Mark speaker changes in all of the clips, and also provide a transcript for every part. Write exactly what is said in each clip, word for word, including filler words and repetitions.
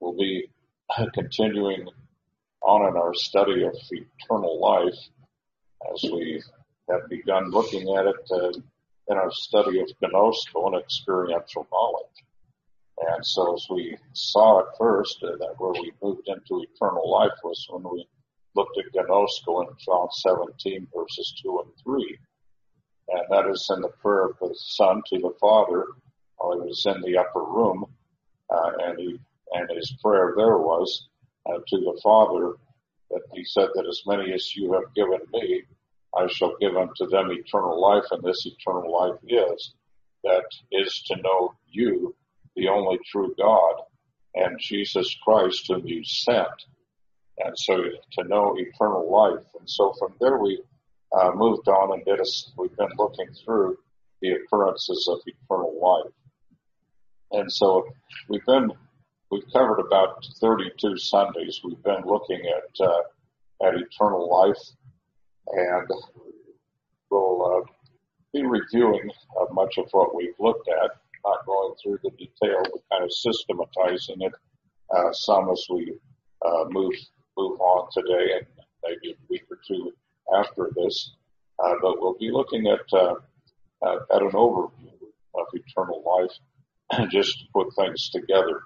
Speaker 1: we'll be continuing on in our study of eternal life as we have begun looking at it uh, in our study of gnosko and experiential knowledge. And so as we saw at first, uh, that where we moved into eternal life was when we looked at gnosko in John seventeen, verses two and three. And that is in the prayer of the Son to the Father while he was in the upper room. Uh, and he, and his prayer there was uh, to the Father that he said that as many as you have given me, I shall give unto them eternal life, and this eternal life is, that is to know you, the only true God, and Jesus Christ whom you sent. And so to know eternal life. And so from there we uh, moved on and did a, we've been looking through the occurrences of eternal life. And so we've been, we've covered about thirty-two Sundays. We've been looking at, uh, at eternal life, and we'll uh, be reviewing uh, much of what we've looked at, not going through the detail, but kind of systematizing it, uh, some as we uh, move move on today and maybe a week or two after this. Uh, but we'll be looking at uh, uh, at an overview of eternal life, just to put things together.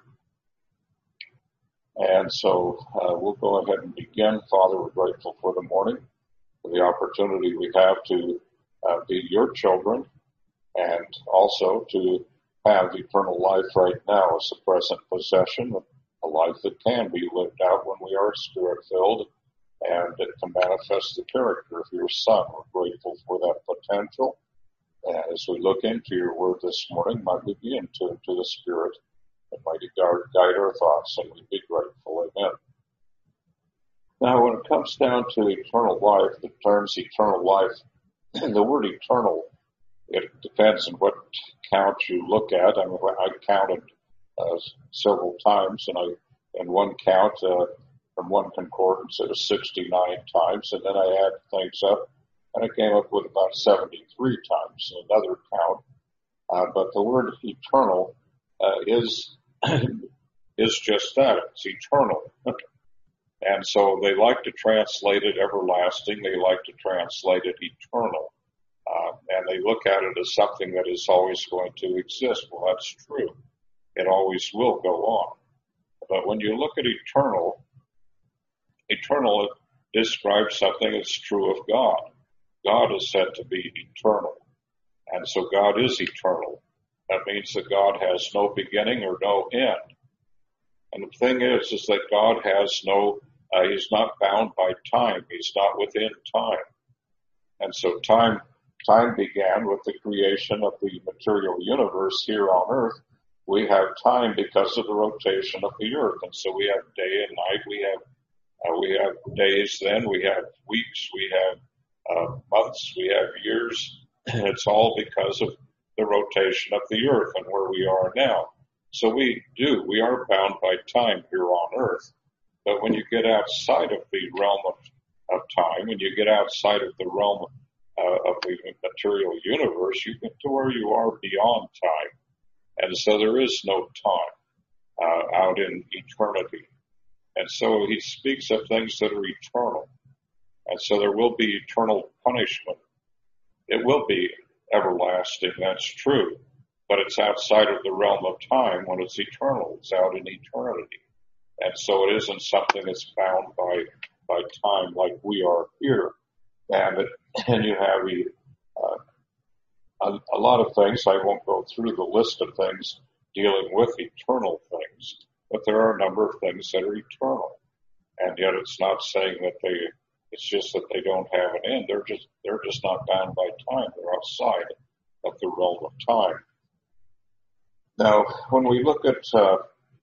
Speaker 1: And so uh, we'll go ahead and begin. Father, we're grateful for the morning, for the opportunity we have to uh, be your children, and also to have eternal life right now as a present possession, a life that can be lived out when we are Spirit-filled, and it can manifest the character of your Son. We're grateful for that potential. And as we look into your word this morning, might we be in tune to the Spirit, and might you guide, guide our thoughts, and we'd be grateful. Amen. Now, when it comes down to eternal life, the terms eternal life, the word eternal, it depends on what count you look at. I mean, I counted uh, several times, and I, in one count, uh, from one concordance, it was sixty-nine times, and then I added things up, and I came up with about seventy-three times in another count. Uh, but the word eternal uh, is is just that. It's eternal. And so they like to translate it everlasting. They like to translate it eternal. Uh, and they look at it as something that is always going to exist. Well, that's true. It always will go on. But when you look at eternal, eternal describes something that's true of God. God is said to be eternal. And so God is eternal. That means that God has no beginning or no end. And the thing is, is that God has no, uh, he's not bound by time. He's not within time. And so time, time began with the creation of the material universe here on earth. We have time because of the rotation of the earth. And so we have day and night. We have, uh, we have days then. We have weeks. We have uh, months. We have years. It's all because of the rotation of the earth and where we are now. So we do, we are bound by time here on earth. But when you get outside of the realm of, of time, when you get outside of the realm uh, of the material universe, you get to where you are beyond time. And so there is no time uh, out in eternity. And so he speaks of things that are eternal. And so there will be eternal punishment. It will be everlasting, that's true. But it's outside of the realm of time when it's eternal. It's out in eternity. And so it isn't something that's bound by by time like we are here. And, it, and you have a, uh, a, a lot of things. I won't go through the list of things dealing with eternal things, but there are a number of things that are eternal. And yet it's not saying that they, it's just that they don't have an end. They're just, they're just not bound by time. They're outside of the realm of time. Now, when we look at uh,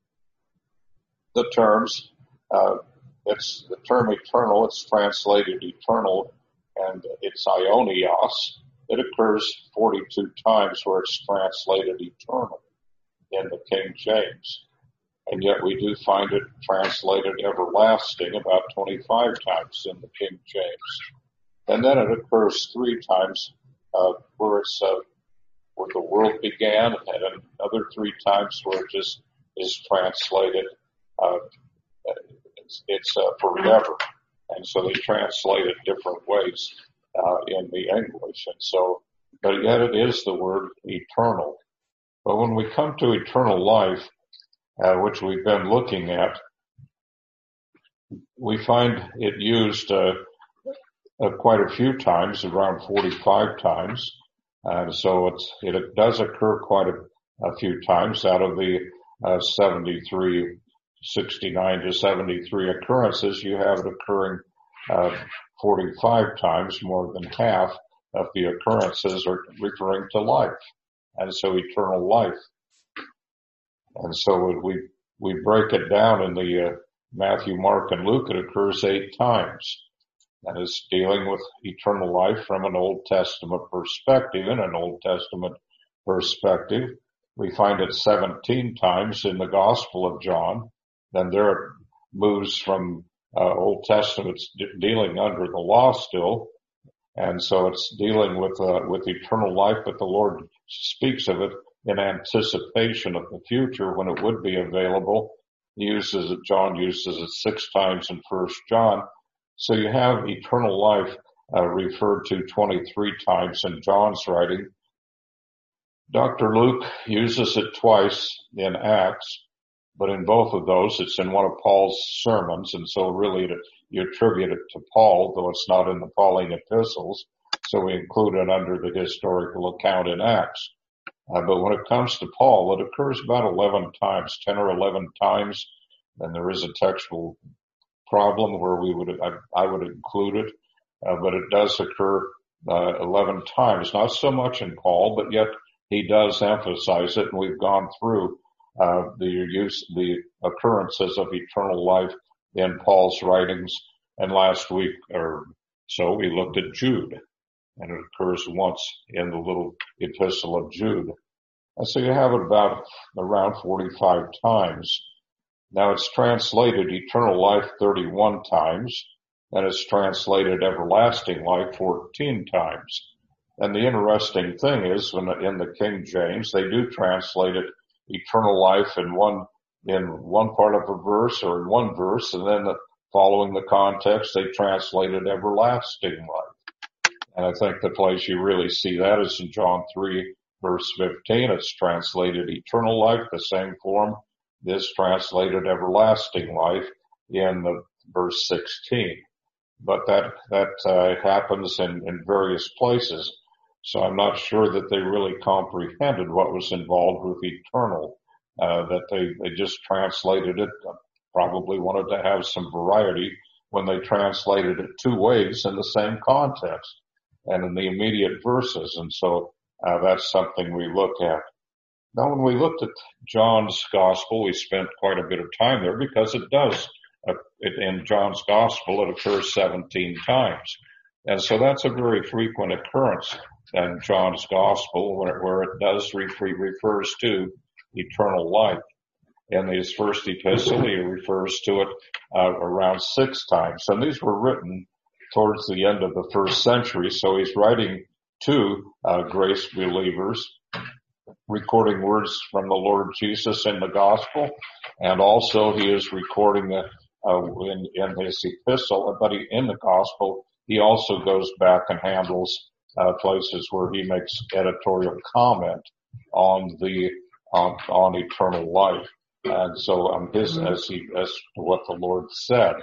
Speaker 1: the terms, uh, it's the term eternal, it's translated eternal, and it's aionios. It occurs forty-two times where it's translated eternal in the King James. And yet we do find it translated everlasting about twenty-five times in the King James. And then it occurs three times uh, where it's uh, where the world began, and another three times where it just is translated uh, it's, it's uh, forever. And so they translate it different ways uh, in the English. And so, but yet it is the word eternal. But when we come to eternal life, uh, which we've been looking at, we find it used uh, uh, quite a few times, around forty-five times. And so it's, it, it does occur quite a, a few times. Out of the uh, seventy-three, sixty-nine to seventy-three occurrences, you have it occurring uh, forty-five times. More than half of the occurrences are referring to life, and so eternal life. And so we we break it down in the uh, Matthew, Mark, and Luke. It occurs eight times. And it's dealing with eternal life from an Old Testament perspective. In an Old Testament perspective, we find it seventeen times in the Gospel of John. Then there it moves from uh, Old Testament dealing under the law still, and so it's dealing with uh, with eternal life. But the Lord speaks of it in anticipation of the future when it would be available. He uses it. John uses it six times in First John. So you have eternal life uh, referred to twenty-three times in John's writing. Doctor Luke uses it twice in Acts, but in both of those, it's in one of Paul's sermons, and so really you attribute it to Paul, though it's not in the Pauline epistles, so we include it under the historical account in Acts. Uh, but when it comes to Paul, it occurs about eleven times, ten or eleven times, and there is a textual problem where we would, I, I would include it, uh, but it does occur uh, eleven times. Not so much in Paul, but yet he does emphasize it, and we've gone through uh, the use, the occurrences of eternal life in Paul's writings. And last week or so, we looked at Jude, and it occurs once in the little epistle of Jude. And so you have it about around forty-five times. Now it's translated eternal life thirty-one times, and it's translated everlasting life fourteen times. And the interesting thing is, when in the King James, they do translate it eternal life in one, in one part of a verse or in one verse, and then the, following the context, they translate it everlasting life. And I think the place you really see that is in John three, verse fifteen. It's translated eternal life, the same form. This translated everlasting life in the verse sixteen. But that, that, uh, happens in, in various places. So I'm not sure that they really comprehended what was involved with eternal, uh, that they, they just translated it, probably wanted to have some variety when they translated it two ways in the same context and in the immediate verses. And so, uh, that's something we look at. Now, when we looked at John's Gospel, we spent quite a bit of time there because it does, uh, it, in John's Gospel, it occurs seventeen times. And so that's a very frequent occurrence in John's Gospel where, where it does refer, refers to eternal life. In his first epistle, he refers to it uh, around six times. And these were written towards the end of the first century, so he's writing to uh, grace believers, recording words from the Lord Jesus in the gospel, and also he is recording the, uh, in, in his epistle, but he, in the gospel, he also goes back and handles uh, places where he makes editorial comment on the, on, on eternal life. And so on um, his, as he, as to what the Lord said.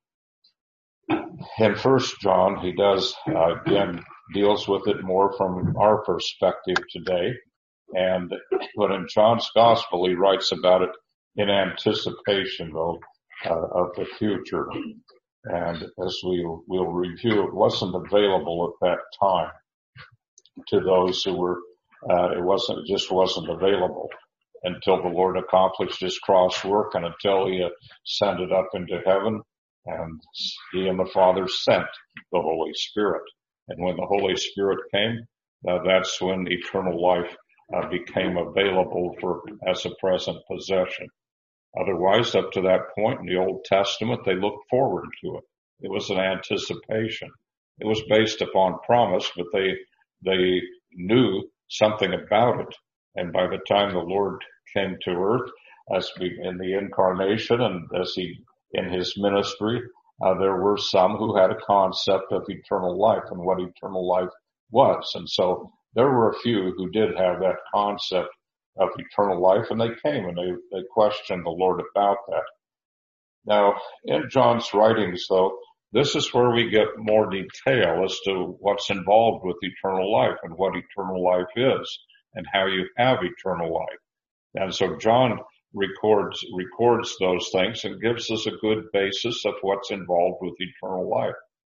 Speaker 1: In First John, he does, uh, again, deals with it more from our perspective today. And, but in John's Gospel, he writes about it in anticipation, though, uh, of the future. And as we will review, it wasn't available at that time to those who were, uh, it wasn't, it just wasn't available until the Lord accomplished his cross work and until he ascended up into heaven, and he and the Father sent the Holy Spirit. And when the Holy Spirit came, uh, that's when eternal life uh, became available for as a present possession. Otherwise, up to that point in the Old Testament, they looked forward to it. It was an anticipation. It was based upon promise, but they they knew something about it. And by the time the Lord came to earth, as we, in the incarnation and as he, in his ministry, uh, there were some who had a concept of eternal life and what eternal life was. And so there were a few who did have that concept of eternal life, and they came and they, they questioned the Lord about that. Now, in John's writings, though, this is where we get more detail as to what's involved with eternal life and what eternal life is and how you have eternal life. And so John records records those things and gives us a good basis of what's involved with eternal life.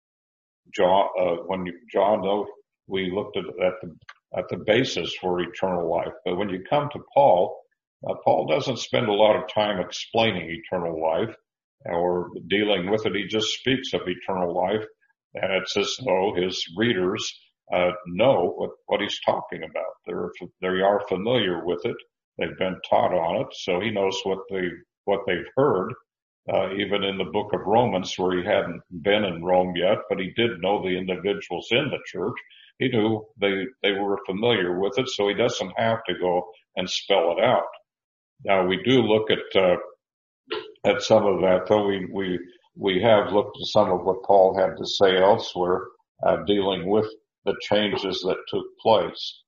Speaker 1: John, uh, when you, John, though, we looked at, at the at the basis for eternal life. But when you come to Paul, uh, Paul doesn't spend a lot of time explaining eternal life or dealing with it. He just speaks of eternal life, and it's as though his readers uh, know what, what he's talking about. They're, they are familiar with it. They've been taught on it, so he knows what they what they've heard. Uh, even in the book of Romans, where he hadn't been in Rome yet, but he did know the individuals in the church. He knew they they were familiar with it, so he doesn't have to go and spell it out. Now we do look at uh, at some of that, though. We we we have looked at some of what Paul had to say elsewhere, uh, dealing with the changes that took place.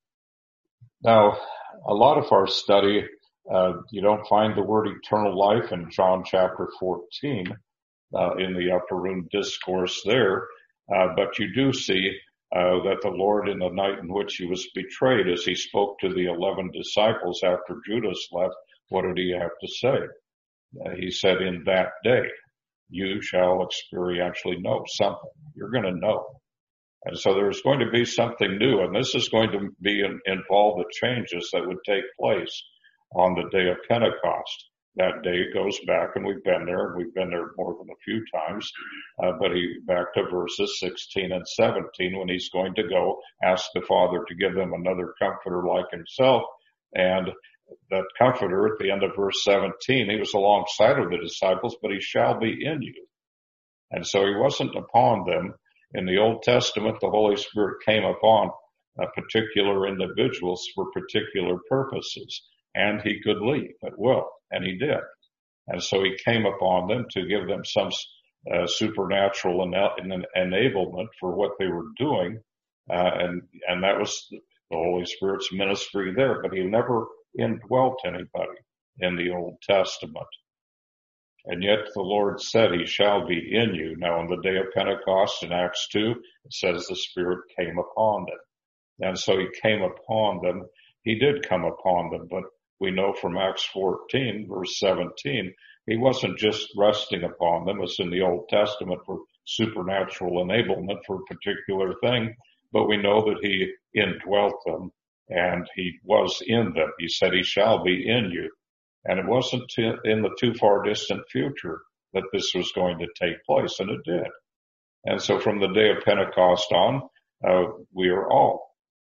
Speaker 1: Now, a lot of our study, uh, you don't find the word eternal life in John chapter fourteen, uh, in the upper room discourse there, uh, but you do see uh, that the Lord, in the night in which he was betrayed, as he spoke to the eleven disciples after Judas left, what did he have to say? Uh, he said, in that day, you shall experientially know something. You're going to know. And so there's going to be something new, and this is going to be in, involve the changes that would take place on the day of Pentecost. That day goes back, and we've been there, and we've been there more than a few times, uh, but he back to verses sixteen and seventeen, when he's going to go ask the Father to give them another comforter like himself. And that comforter, at the end of verse seventeen, he was alongside of the disciples, but he shall be in you. And so he wasn't upon them. In the Old Testament, the Holy Spirit came upon uh, particular individuals for particular purposes, and he could leave at will, and he did. And so he came upon them to give them some uh, supernatural en- enablement for what they were doing, uh, and and that was the Holy Spirit's ministry there. But he never indwelt anybody in the Old Testament. And yet the Lord said, he shall be in you. Now, on the day of Pentecost in Acts two, it says the Spirit came upon them. And so he came upon them. He did come upon them, but we know from Acts fourteen, verse seventeen, he wasn't just resting upon them, as in the Old Testament, for supernatural enablement for a particular thing, but we know that he indwelt them and he was in them. He said, he shall be in you. And it wasn't in the too far distant future that this was going to take place, and it did. And so from the day of Pentecost on, uh, we are all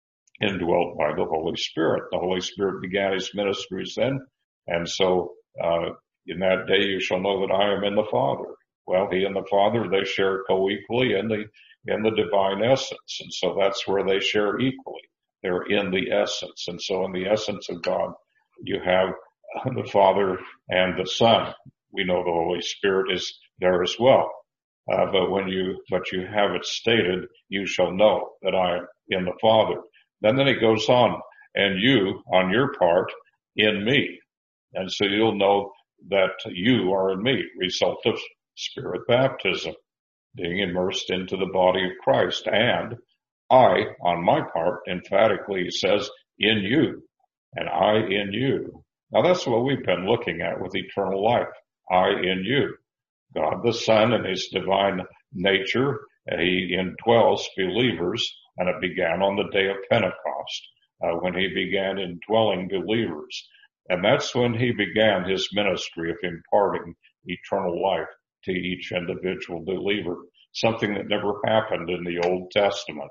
Speaker 1: indwelt by the Holy Spirit. The Holy Spirit began his ministries then, and so uh, in that day you shall know that I am in the Father. Well, he and the Father, they share co-equally in the in the divine essence, and so that's where they share equally. They're in the essence, and so in the essence of God, you have the Father and the Son. We know the Holy Spirit is there as well. Uh, but when you, but you have it stated, you shall know that I am in the Father. Then then it goes on, and you, on your part, in me. And so you'll know that you are in me, result of Spirit baptism, being immersed into the body of Christ. And I, on my part, emphatically says, in you, and I in you. Now that's what we've been looking at with eternal life. I in you. God the Son in his divine nature, he indwells believers, and it began on the day of Pentecost, uh, when he began indwelling believers. And that's when he began his ministry of imparting eternal life to each individual believer, something that never happened in the Old Testament.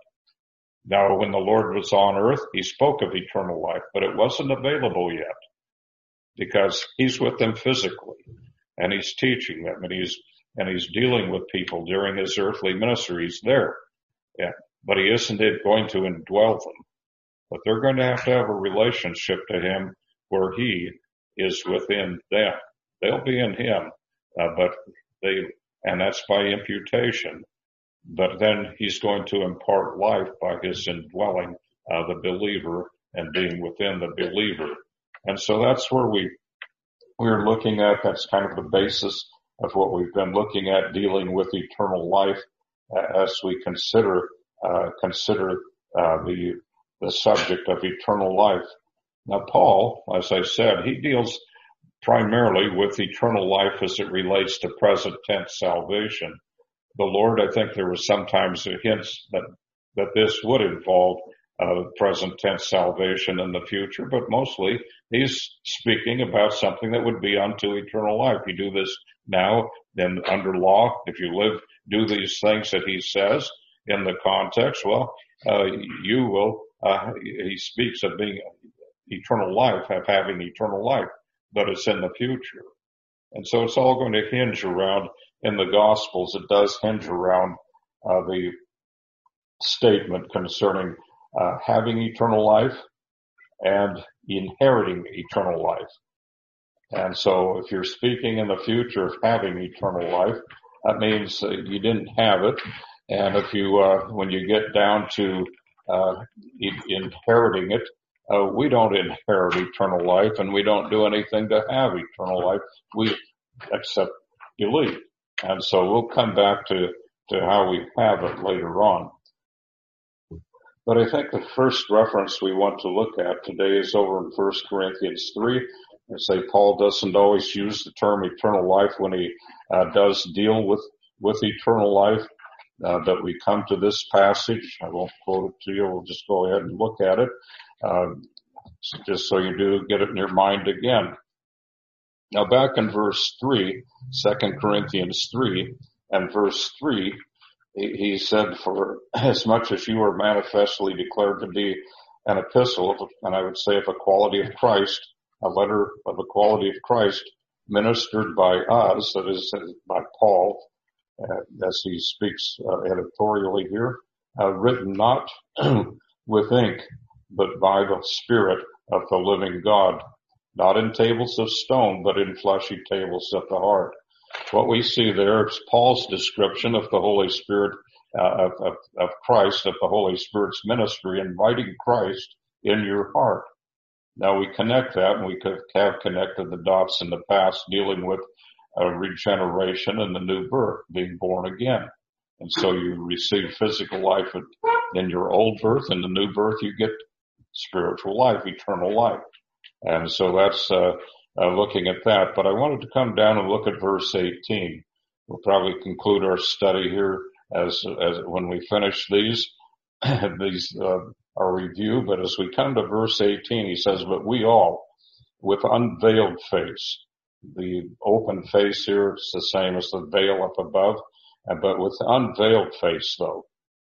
Speaker 1: Now, when the Lord was on earth, he spoke of eternal life, but it wasn't available yet, because he's with them physically, and he's teaching them, and he's and he's dealing with people during his earthly ministry. He's there, yeah, but he isn't going to indwell them. But they're going to have to have a relationship to him where he is within them. They'll be in him, uh, but they, and that's by imputation. But then he's going to impart life by his indwelling uh, the believer and being within the believer. And so that's where we, we're looking at, that's kind of the basis of what we've been looking at, dealing with eternal life uh, as we consider, uh, consider, uh, the, the subject of eternal life. Now, Paul, as I said, he deals primarily with eternal life as it relates to present tense salvation. The Lord, I think there was sometimes hints that, that this would involve uh, present tense salvation in the future, but mostly he's speaking about something that would be unto eternal life. You do this now, then under law, if you live, do these things that he says in the context, well, uh, you will, uh, he speaks of being eternal life, of having eternal life, but it's in the future. And so it's all going to hinge around, in the Gospels, it does hinge around uh, the statement concerning uh, having eternal life and inheriting eternal life. And so if you're speaking in the future of having eternal life, that means uh, you didn't have it. And if you, uh, when you get down to uh, inheriting it, uh, we don't inherit eternal life, and we don't do anything to have eternal life. We accept belief. And so we'll come back to, to how we have it later on. But I think the first reference we want to look at today is over in First Corinthians three. I say Paul doesn't always use the term eternal life when he uh, does deal with, with eternal life. Uh, but we come to this passage. I won't quote it to you. We'll just go ahead and look at it. Uh, just so you do get it in your mind again. Now back in verse three, Second Corinthians three, and verse three, he, he said, for as much as you are manifestly declared to be an epistle, and I would say of a quality of Christ, a letter of the quality of Christ, ministered by us, that is by Paul, uh, as he speaks uh, editorially here, uh, written not with ink, but by the Spirit of the living God, not in tables of stone, but in fleshy tables of the heart. What we see there is Paul's description of the Holy Spirit, uh, of, of, of Christ, of the Holy Spirit's ministry, inviting Christ in your heart. Now we connect that, and we could have connected the dots in the past, dealing with uh, regeneration and the new birth, being born again. And so you receive physical life in your old birth, and the new birth you get spiritual life, eternal life. And so that's uh, uh looking at that. But I wanted to come down and look at verse eighteen. We'll probably conclude our study here as as when we finish these these uh, our review. But as we come to verse eighteen, he says, "But we all, with unveiled face," the open face here is the same as the veil up above, but with unveiled face, though,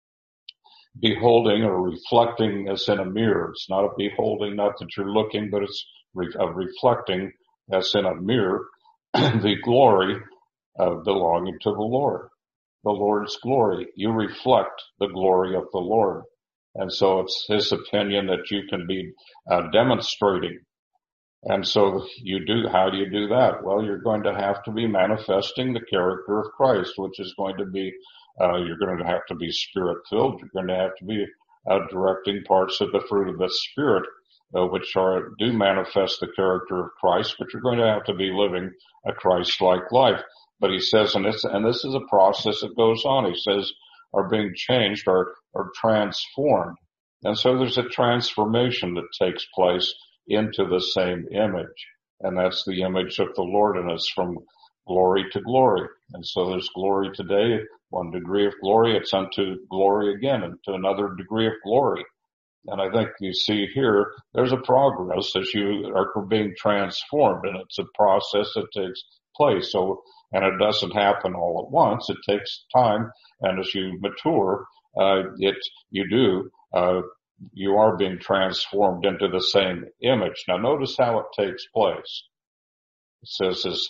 Speaker 1: beholding or reflecting as in a mirror. It's not a beholding, not that you're looking, but it's re- a reflecting as in a mirror, the glory of belonging to the Lord, the Lord's glory. You reflect the glory of the Lord. And so it's his opinion that you can be uh, demonstrating. And so you do, how do you do that? Well, you're going to have to be manifesting the character of Christ, which is going to be Uh, you're going to have to be Spirit-filled. You're going to have to be uh, directing parts of the fruit of the Spirit, uh, which are do manifest the character of Christ, but you're going to have to be living a Christ-like life. But he says, and, it's, and this is a process that goes on, he says, are being changed, are, are transformed. And so there's a transformation that takes place into the same image. And that's the image of the Lord in us, from glory to glory. And so there's glory today, one degree of glory, it's unto glory again, and to another degree of glory. And I think you see here, there's a progress as you are being transformed, and it's a process that takes place. So, and it doesn't happen all at once. It takes time, and as you mature, uh, it, you do, uh, you are being transformed into the same image. Now notice how it takes place. It says this,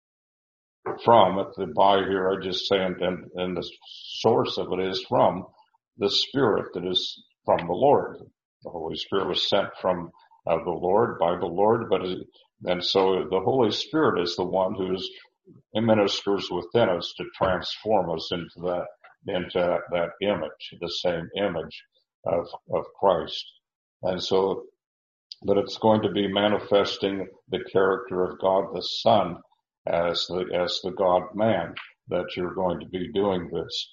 Speaker 1: from, at the by here, I just say, and, and, and the source of it is from the Spirit that is from the Lord. The Holy Spirit was sent from of the Lord, by the Lord, but it, and so the Holy Spirit is the one who is ministers within us to transform us into that into that, that image, the same image of of Christ. And so, but it's going to be manifesting the character of God the Son as the as the God Man that you're going to be doing this.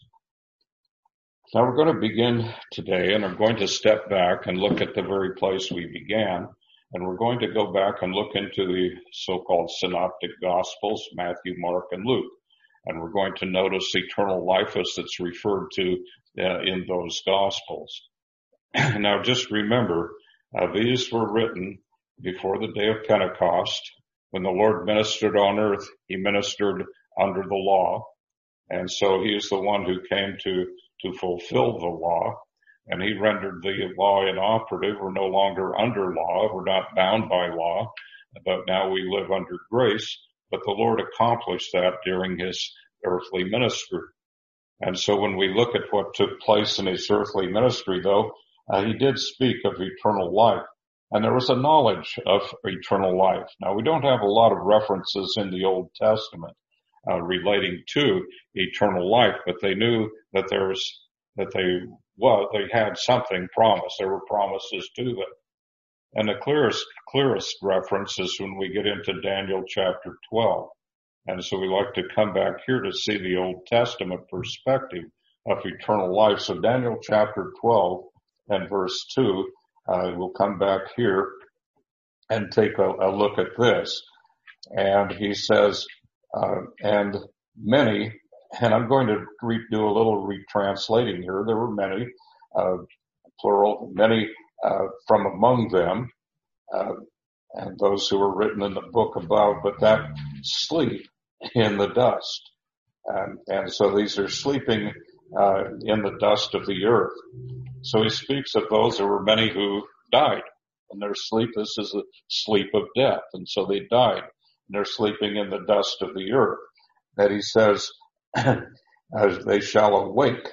Speaker 1: Now we're going to begin today, and I'm going to step back and look at the very place we began, and we're going to go back and look into the so-called synoptic gospels, Matthew, Mark, and Luke, and we're going to notice eternal life as it's referred to uh, in those gospels. Now just remember, uh, these were written before the day of Pentecost. When the Lord ministered on earth, he ministered under the law, and so he is the one who came to to fulfill the law, and he rendered the law inoperative. We're no longer under law. We're not bound by law, but now we live under grace. But the Lord accomplished that during his earthly ministry. And so when we look at what took place in his earthly ministry, though, uh, he did speak of eternal life, and there was a knowledge of eternal life. Now, we don't have a lot of references in the Old Testament Uh, relating to eternal life, but they knew that there's that they well they had something promised. There were promises to them, and the clearest clearest reference is when we get into Daniel chapter twelve. And so we like to come back here to see the Old Testament perspective of eternal life. So Daniel chapter twelve and verse two, uh, we'll come back here and take a, a look at this. And he says. Uh, and many, and I'm going to re- do a little retranslating here. There were many, uh, plural, many uh, from among them, uh, and those who were written in the book above, but that sleep in the dust. And, and so these are sleeping uh, in the dust of the earth. So he speaks of those. There were many who died in their sleep. This is the sleep of death, and so they died. They're sleeping in the dust of the earth. That he says, as they shall awake.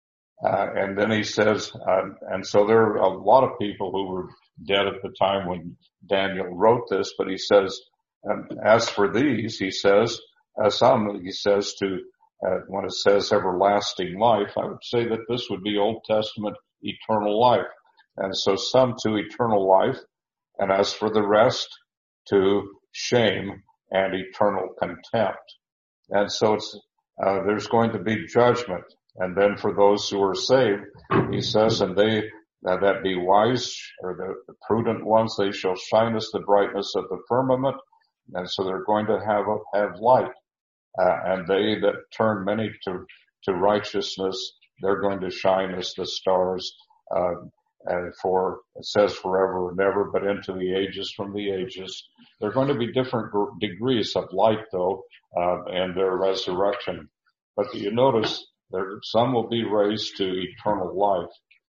Speaker 1: Uh, and then he says, uh, and so there are a lot of people who were dead at the time when Daniel wrote this, but he says, um, as for these, he says, uh, some, he says to, uh, when it says everlasting life, I would say that this would be Old Testament eternal life. And so some to eternal life, and as for the rest, to shame and eternal contempt. And so it's, uh, there's going to be judgment. And then for those who are saved, he says, and they uh, that be wise, or the, the prudent ones, they shall shine as the brightness of the firmament. And so they're going to have, a, have light. Uh, and they that turn many to, to righteousness, they're going to shine as the stars, uh, and for, it says forever and ever, but into the ages from the ages. There are going to be different degrees of light, though, uh, and their resurrection. But you notice there, some will be raised to eternal life.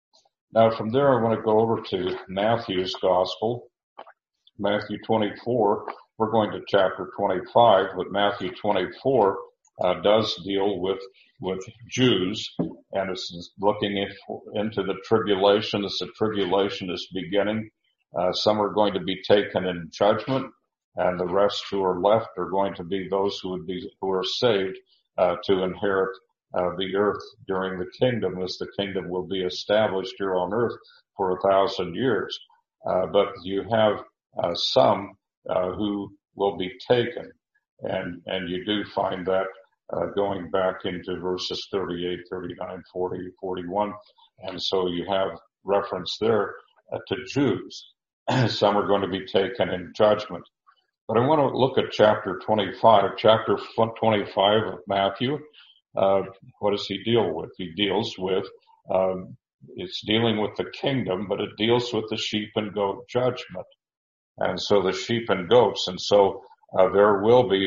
Speaker 1: Now, from there, I want to go over to Matthew's Gospel, Matthew twenty-four. We're going to chapter twenty-five, but Matthew twenty-four uh, does deal with with Jews, and it's looking in, into the tribulation as the tribulation is beginning. Uh, some are going to be taken in judgment, and the rest who are left are going to be those who would be who are saved uh, to inherit uh, the earth during the kingdom, as the kingdom will be established here on earth for a thousand years. Uh, but you have uh, some uh, who will be taken, and and you do find that uh, going back into verses thirty-eight, thirty-nine, forty, forty-one, and so you have reference there uh, to Jews. Some are going to be taken in judgment. But I want to look at chapter twenty-five, chapter twenty-five of Matthew. Uh, what does he deal with? He deals with, um, it's dealing with the kingdom, but it deals with the sheep and goat judgment. And so the sheep and goats, and so uh, there will be,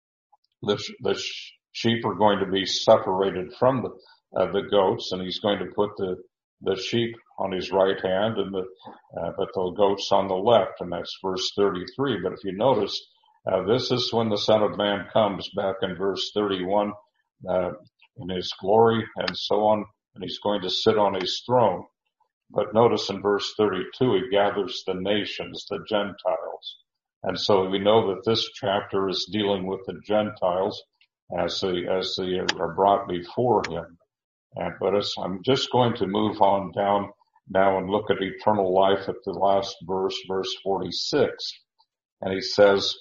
Speaker 1: the, the sheep are going to be separated from the, uh, the goats, and he's going to put the, the sheep on his right hand and the, uh, but the goats on the left, and that's verse thirty-three. But if you notice, uh, this is when the Son of Man comes, back in verse thirty-one, uh, in his glory and so on, and he's going to sit on his throne. But notice in verse thirty-two, he gathers the nations, the Gentiles. And so we know that this chapter is dealing with the Gentiles as they, as they are brought before him. And, but as I'm just going to move on down now and look at eternal life at the last verse, verse forty-six. And he says,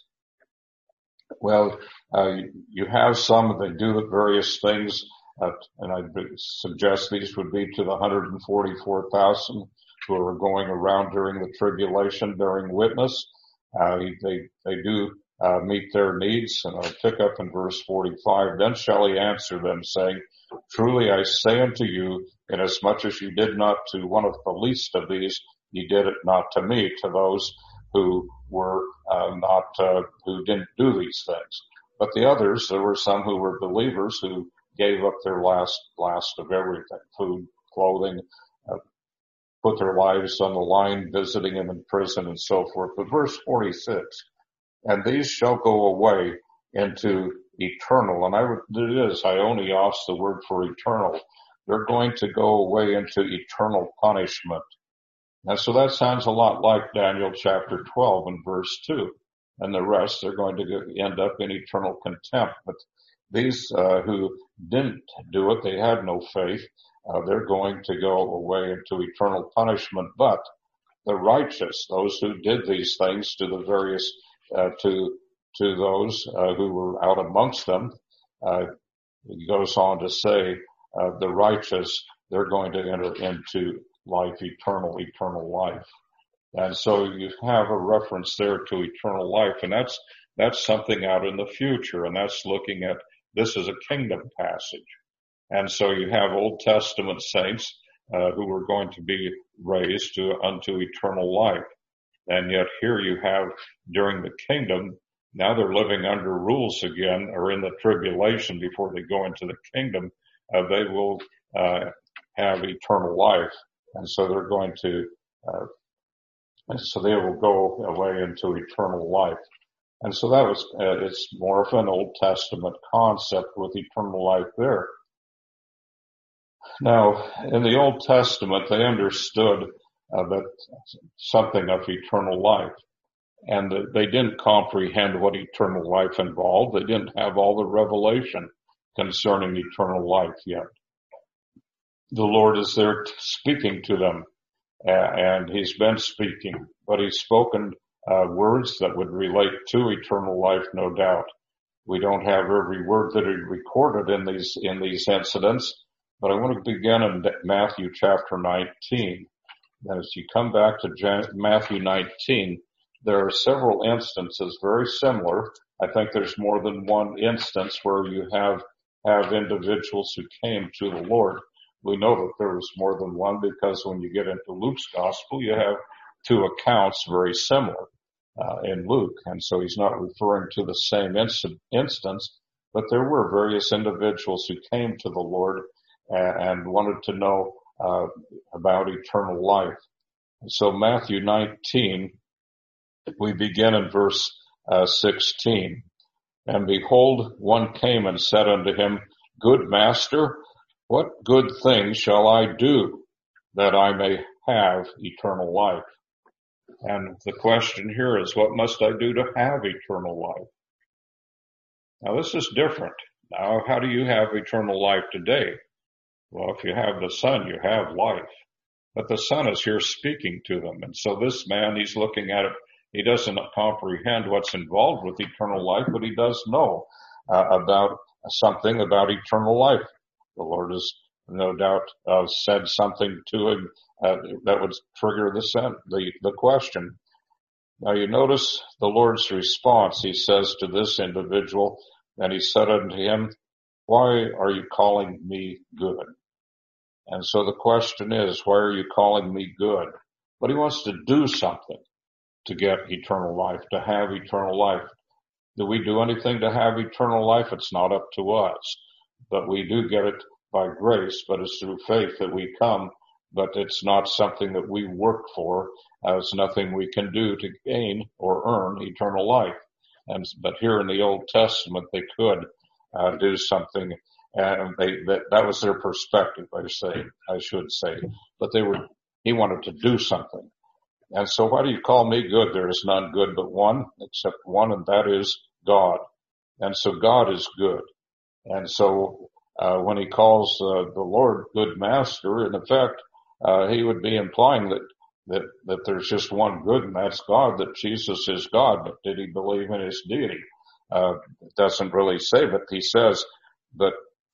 Speaker 1: well, uh, you have some, they do the various things, uh, and I suggest these would be to the one hundred forty-four thousand who are going around during the tribulation bearing witness. Uh, they, they do, uh, meet their needs. And I'll pick up in verse forty-five. Then shall he answer them, saying, truly I say unto you, inasmuch as you did not to one of the least of these, ye did it not to me, to those who were, uh, not, uh, who didn't do these things. But the others, there were some who were believers who gave up their last, last of everything, food, clothing, uh, put their lives on the line, visiting him in prison and so forth. But verse forty-six, and these shall go away into eternal, and I would, it is ionios, the word for eternal. They're going to go away into eternal punishment. And so that sounds a lot like Daniel chapter twelve and verse two. And the rest, they're going to end up in eternal contempt. But these uh, who didn't do it, they had no faith, uh, they're going to go away into eternal punishment. But the righteous, those who did these things to the various, uh, to to those uh, who were out amongst them, uh, he goes on to say, uh, the righteous, they're going to enter into life, eternal, eternal life. And so you have a reference there to eternal life, and that's, that's something out in the future, and that's looking at, this is a kingdom passage. And so you have Old Testament saints, uh, who are going to be raised to, unto eternal life. And yet here you have, during the kingdom, now they're living under rules again, or in the tribulation before they go into the kingdom, uh, they will, uh, have eternal life. And so they're going to, uh, and so they will go away into eternal life. And so that was, uh, it's more of an Old Testament concept with eternal life there. Now, in the Old Testament, they understood uh, that something of eternal life. And they didn't comprehend what eternal life involved. They didn't have all the revelation concerning eternal life yet. The Lord is there speaking to them, uh, and he's been speaking, but he's spoken uh, words that would relate to eternal life, no doubt. We don't have every word that is recorded in these in these incidents, but I want to begin in Matthew chapter nineteen. As you come back to Jan- Matthew nineteen, there are several instances very similar. I think there's more than one instance where you have have individuals who came to the Lord. We know that there was more than one because when you get into Luke's gospel, you have two accounts very similar uh, in Luke. And so he's not referring to the same inst- instance, but there were various individuals who came to the Lord and, and wanted to know uh, about eternal life. And so Matthew nineteen, we begin in verse uh, sixteen. And behold, one came and said unto him, Good master, what good thing shall I do that I may have eternal life? And the question here is, what must I do to have eternal life? Now this is different. Now, how do you have eternal life today? Well, if you have the Son, you have life. But the Son is here speaking to them. And so this man, he's looking at it. He doesn't comprehend what's involved with eternal life, but he does know uh, about something about eternal life. The Lord has no doubt uh, said something to him uh, that would trigger the, the the question. Now you notice the Lord's response. He says to this individual, and he said unto him, Why are you calling me good? And so the question is, why are you calling me good? But he wants to do something to get eternal life, to have eternal life. Do we do anything to have eternal life? It's not up to us, but we do get it by grace, but it's through faith that we come, but it's not something that we work for. Uh, it's nothing we can do to gain or earn eternal life. And, but here in the Old Testament, they could, uh, do something, and they, that, that was their perspective, I say, I should say, but they were He wanted to do something. And so why do you call me good? There is none good but one, except one, and that is God. And so God is good. And so uh, when he calls uh, the Lord good master, in effect, uh, he would be implying that, that, that there's just one good, and that's God, that Jesus is God. But did he believe in his deity? Uh, it doesn't really say, but he says, but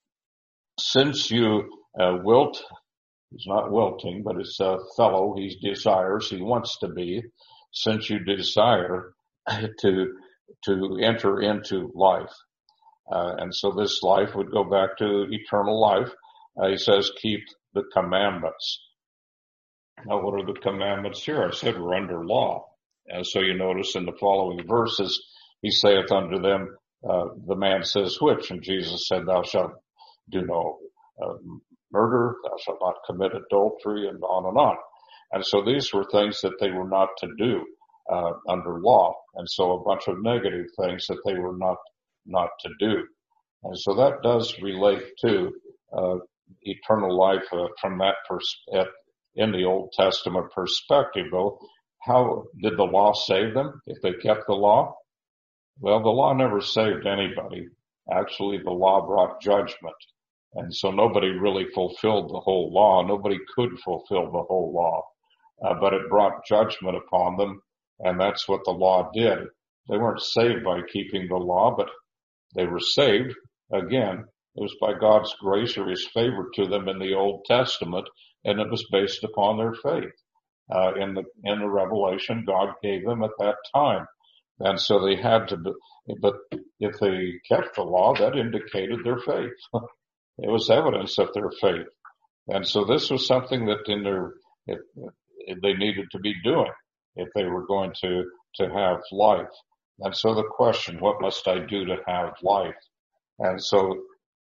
Speaker 1: since you uh, wilt, he's not wilting, but it's a fellow, he desires, he wants to be, since you desire to, to enter into life. Uh, and so this life would go back to eternal life. Uh, he says, keep the commandments. Now, what are the commandments here? I said we're under law. And so you notice in the following verses, he saith unto them, uh, the man says which? And Jesus said, thou shalt do no uh, murder, thou shalt not commit adultery, and on and on. And so these were things that they were not to do uh, under law. And so a bunch of negative things that they were not not to do. And so that does relate to uh, eternal life uh, from that perspective. In the Old Testament perspective, though, how did the law save them if they kept the law? Well, the law never saved anybody. Actually, the law brought judgment. And so nobody really fulfilled the whole law. Nobody could fulfill the whole law. Uh, but it brought judgment upon them, and that's what the law did. They weren't saved by keeping the law, but they were saved. Again, it was by God's grace or his favor to them in the Old Testament, and it was based upon their faith. Uh, in the, in the revelation God gave them at that time. And so they had to, but if they kept the law, that indicated their faith. It was evidence of their faith. And so this was something that in their, it, it, they needed to be doing if they were going to, to have life. And so the question, what must I do to have life? And so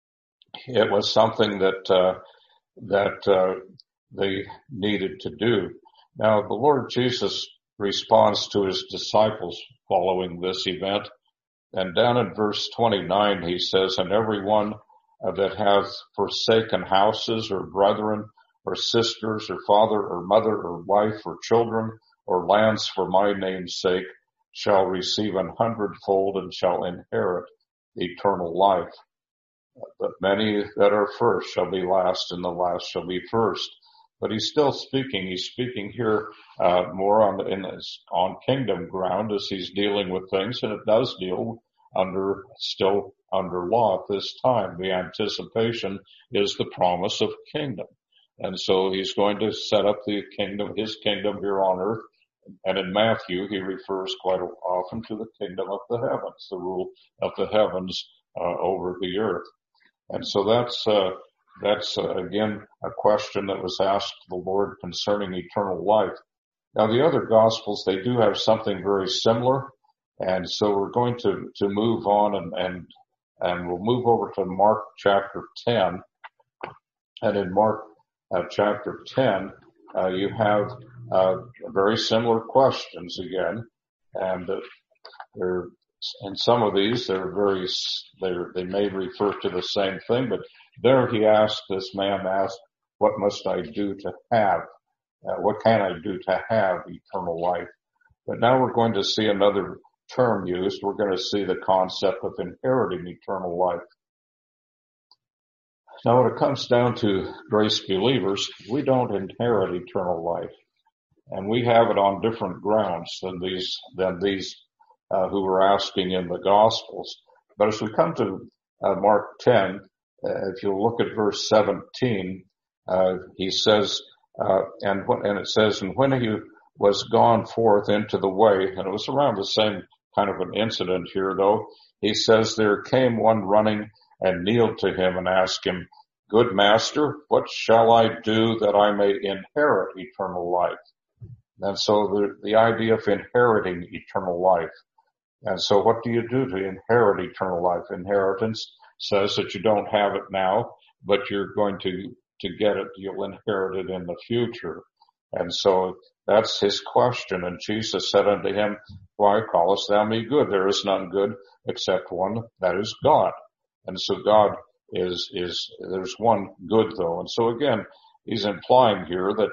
Speaker 1: it was something that, uh, that, uh, they needed to do. Now, the Lord Jesus responds to his disciples following this event. And down in verse twenty-nine, he says, and everyone uh, that hath forsaken houses or brethren or sisters or father or mother or wife or children or lands for my name's sake shall receive an hundredfold and shall inherit eternal life. But many that are first shall be last, and the last shall be first. But he's still speaking. He's speaking here uh, more on the, in this, on kingdom ground as he's dealing with things, and it does deal under still under law at this time. The anticipation is the promise of kingdom, and so he's going to set up the kingdom, his kingdom here on earth. And in Matthew, he refers quite often to the kingdom of the heavens, the rule of the heavens uh, over the earth, and so that's. Uh, That's, uh, again, a question that was asked the Lord concerning eternal life. Now, the other Gospels, they do have something very similar. And so we're going to, to move on and, and, and we'll move over to Mark chapter ten. And in Mark uh, chapter ten, uh, you have, uh, very similar questions again. And uh, they're, in some of these, they're very, they're, they may refer to the same thing, but there he asked, this man asked, what must I do to have, uh, what can I do to have eternal life? But now we're going to see another term used. We're going to see the concept of inheriting eternal life. Now when it comes down to grace believers, we don't inherit eternal life. And we have it on different grounds than these, than these, uh, who were asking in the Gospels. But as we come to uh, Mark ten, Uh, if you look at verse seventeen, uh, he says, uh, and, and it says, and when he was gone forth into the way, and it was around the same kind of an incident here though, he says, there came one running and kneeled to him and asked him, good master, what shall I do that I may inherit eternal life? And so the, the idea of inheriting eternal life. And so what do you do to inherit eternal life? Inheritance says that you don't have it now, but you're going to, to get it, you'll inherit it in the future. And so that's his question. And Jesus said unto him, why callest thou me good? There is none good except one, that is God. And so God is, is, there's one good though. And so again, he's implying here that,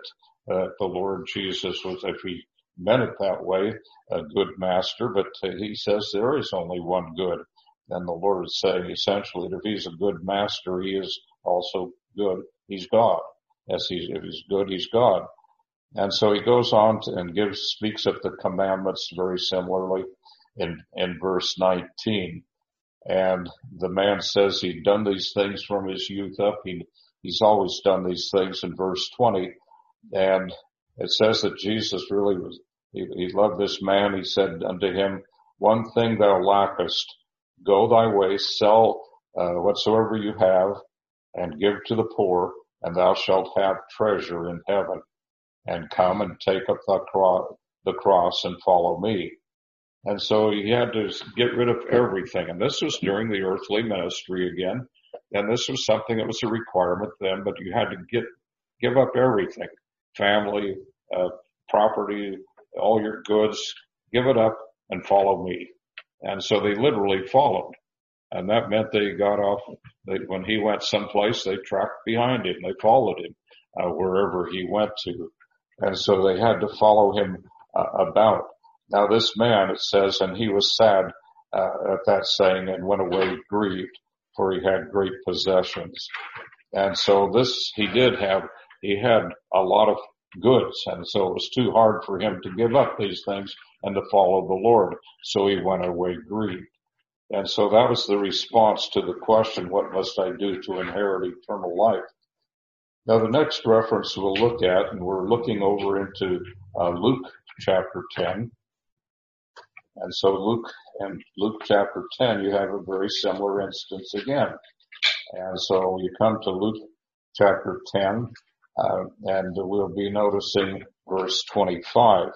Speaker 1: uh, the Lord Jesus was, if he meant it that way, a good master, but uh, he says there is only one good. And the Lord is saying essentially that if he's a good master, he is also good. He's God. As he's, if he's good, he's God. And so he goes on to, and gives, speaks of the commandments very similarly in, in verse nineteen. And the man says he'd done these things from his youth up. He, he's always done these things in verse twenty. And it says that Jesus really was, he, he loved this man. He said unto him, one thing thou lackest, go thy way, sell uh, whatsoever you have, and give to the poor, and thou shalt have treasure in heaven. And come and take up the cross, the cross and follow me. And so he had to get rid of everything. And this was during the earthly ministry again. And this was something that was a requirement then, but you had to get, give up everything. Family, uh, property, all your goods, give it up and follow me. And so they literally followed. And that meant they got off, they, when he went someplace, they tracked behind him. They followed him, uh, wherever he went to. And so they had to follow him uh, about. Now this man, it says, and he was sad uh, at that saying and went away grieved, for he had great possessions. And so this, he did have, he had a lot of goods, and so it was too hard for him to give up these things and to follow the Lord. So he went away grieved. And so that was the response to the question, what must I do to inherit eternal life? Now the next reference we'll look at, and we're looking over into uh, Luke chapter ten. And so Luke, in Luke chapter ten, you have a very similar instance again. And so you come to Luke chapter ten, uh, and we'll be noticing verse twenty-five.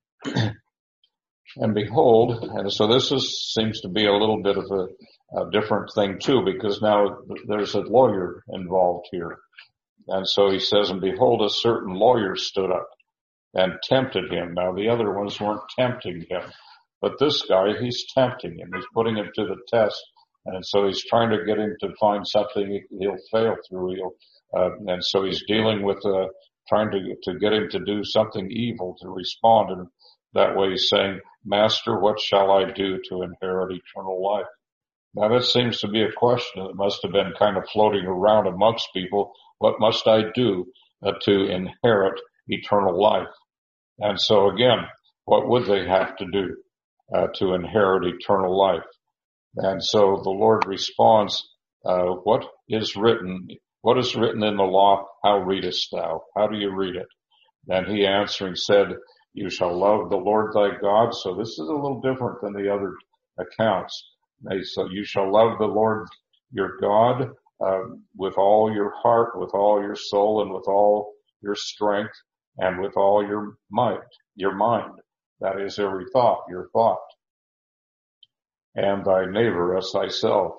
Speaker 1: And behold, and so this is, seems to be a little bit of a, a different thing too, because now there's a lawyer involved here. And so he says, and behold, a certain lawyer stood up and tempted him. Now the other ones weren't tempting him, but this guy, he's tempting him. He's putting him to the test. And so he's trying to get him to find something he'll fail through. He'll, uh, and so he's dealing with, uh, trying to, to get him to do something evil, to respond. And that way he's saying, Master, what shall I do to inherit eternal life? Now that seems to be a question that must have been kind of floating around amongst people. What must I do uh, to inherit eternal life? And so again, what would they have to do uh, to inherit eternal life? And so the Lord responds, uh, what is written, what is written in the law? How readest thou? How do you read it? And he answering said, you shall love the Lord thy God. So this is a little different than the other accounts. So you shall love the Lord your God uh, with all your heart, with all your soul, and with all your strength, and with all your might, your mind. That is every thought, your thought. And thy neighbor as thyself.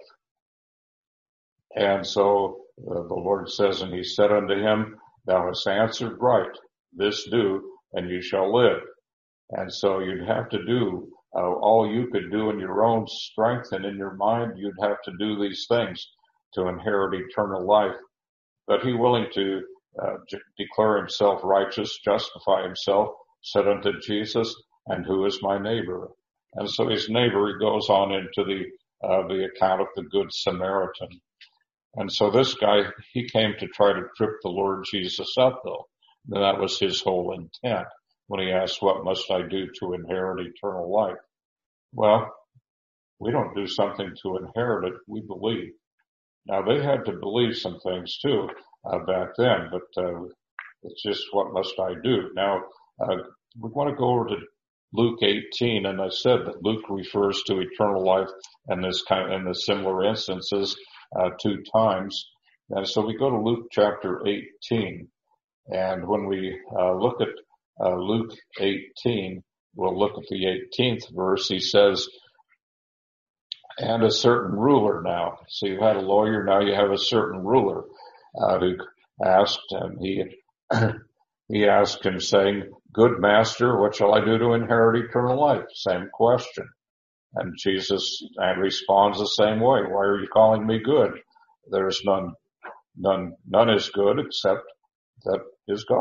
Speaker 1: And so uh, the Lord says, and he said unto him, thou hast answered right. This do, and you shall live. And so you'd have to do uh, all you could do in your own strength and in your mind. You'd have to do these things to inherit eternal life. But he willing to uh, j- declare himself righteous, justify himself, said unto Jesus, and who is my neighbor? And so his neighbor, he goes on into the uh, the account of the Good Samaritan. And so this guy, he came to try to trip the Lord Jesus up, though. And that was his whole intent when he asked, what must I do to inherit eternal life? Well, we don't do something to inherit it. We believe. Now, they had to believe some things, too, uh, back then, but uh, it's just what must I do? Now, uh, we want to go over to Luke eighteen, and I said that Luke refers to eternal life in this kind of, in the similar instances uh, two times. And so we go to Luke chapter eighteen, and when we uh, look at uh, Luke eighteen, we'll look at the eighteenth verse. He says, and a certain ruler now. So you had a lawyer, now you have a certain ruler uh, who asked, and he he asked him, saying, good master, what shall I do to inherit eternal life? Same question. And Jesus responds the same way. Why are you calling me good? There is none, none, none is good except that is God.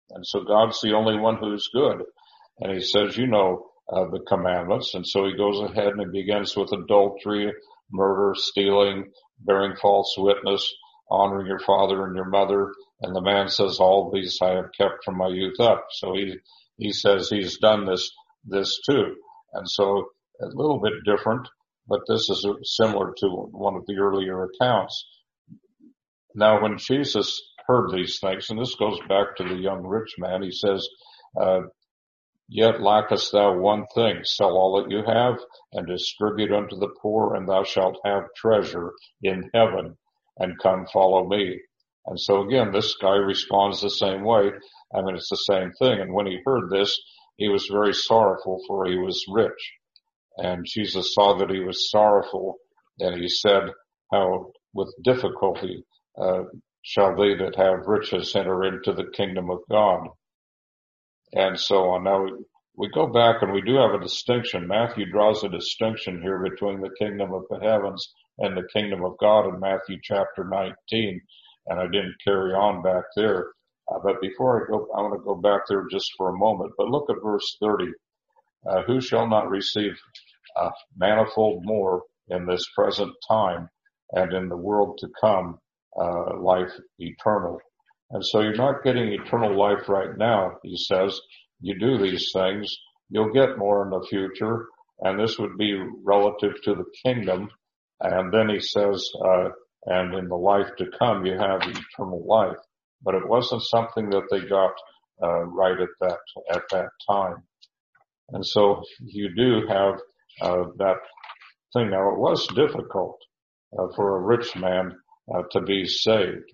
Speaker 1: And so God's the only one who's good. And he says, you know, uh, the commandments. And so he goes ahead and he begins with adultery, murder, stealing, bearing false witness, honoring your father and your mother. And the man says, all these I have kept from my youth up. So he, he says he's done this, this too. And so a little bit different, but this is similar to one of the earlier accounts. Now, when Jesus heard these things, and this goes back to the young rich man, he says, uh, yet lackest thou one thing, sell all that you have and distribute unto the poor, and thou shalt have treasure in heaven, and come follow me. And so again, this guy responds the same way. I mean, it's the same thing. And when he heard this, he was very sorrowful, for he was rich. And Jesus saw that he was sorrowful, and he said, how with difficulty uh, shall they that have riches enter into the kingdom of God. And so on. Now, we go back and we do have a distinction. Matthew draws a distinction here between the kingdom of the heavens and the kingdom of God in Matthew chapter nineteen. And I didn't carry on back there. Uh, but before I go, I want to go back there just for a moment. But look at verse thirty. Uh, who shall not receive uh, manifold more in this present time and in the world to come, uh, life eternal. And so you're not getting eternal life right now, he says. You do these things, you'll get more in the future, and this would be relative to the kingdom. And then he says, uh, and in the life to come, you have eternal life. But it wasn't something that they got, uh, right at that, at that time. And so you do have, uh, that thing. Now, it was difficult, uh, for a rich man, uh, to be saved.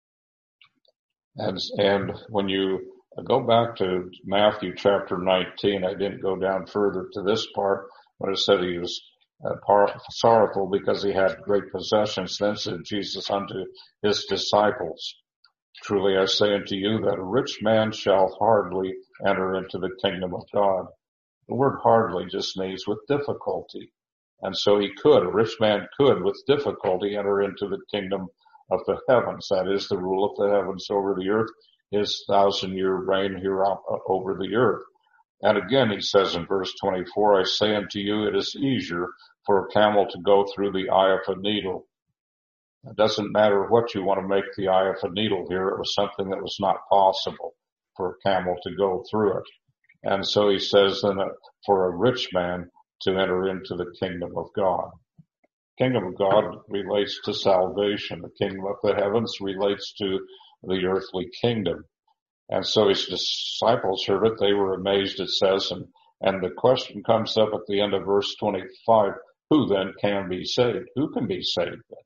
Speaker 1: And, and when you go back to Matthew chapter nineteen, I didn't go down further to this part, but it said he was uh, par- sorrowful because he had great possessions. Then said Jesus unto his disciples, truly I say unto you that a rich man shall hardly enter into the kingdom of God. The word hardly just means with difficulty. And so he could, a rich man could with difficulty enter into the kingdom of the heavens. That is the rule of the heavens over the earth, his thousand year reign here over the earth. And again, he says in verse twenty-four, I say unto you, it is easier for a camel to go through the eye of a needle. It doesn't matter what you want to make the eye of a needle here. It was something that was not possible for a camel to go through it. And so he says then for a rich man to enter into the kingdom of God. Kingdom of God relates to salvation. The kingdom of the heavens relates to the earthly kingdom. And so his disciples heard it. They were amazed, it says. And, and the question comes up at the end of verse twenty-five, who then can be saved? Who can be saved then?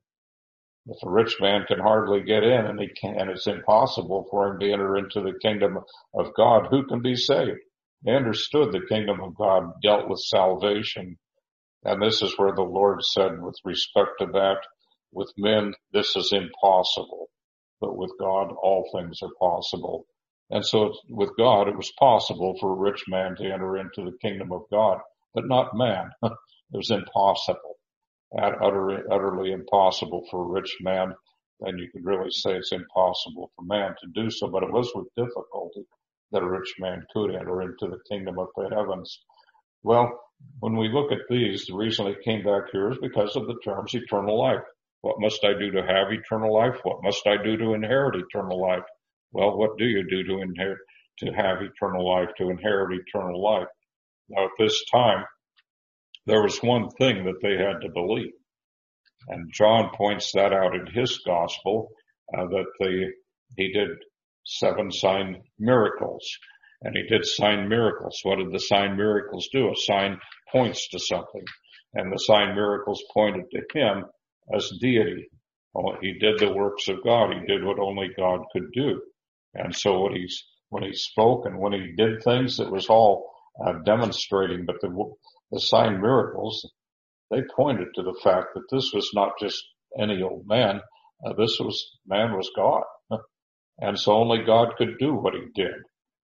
Speaker 1: If a rich man can hardly get in and he can, and it's impossible for him to enter into the kingdom of God, who can be saved? They understood the kingdom of God dealt with salvation. And this is where the Lord said with respect to that, with men, this is impossible. But with God, all things are possible. And so with God, it was possible for a rich man to enter into the kingdom of God, but not man. It was impossible. Utterly, utterly impossible for a rich man. And you could really say it's impossible for man to do so, but it was with difficulty that a rich man could enter into the kingdom of the heavens. Well, when we look at these, the reason they came back here is because of the terms eternal life. What must I do to have eternal life? What must I do to inherit eternal life? Well, what do you do to inherit, to have eternal life, to inherit eternal life? Now, at this time, there was one thing that they had to believe. And John points that out in his gospel, uh, that they, he did seven sign miracles. And he did sign miracles. What did the sign miracles do? A sign points to something. And the sign miracles pointed to him as deity. Well, he did the works of God. He did what only God could do. And so when he's, when he spoke and when he did things, it was all uh, demonstrating. But the, the sign miracles, they pointed to the fact that this was not just any old man. Uh, this was, man was God. And so only God could do what he did.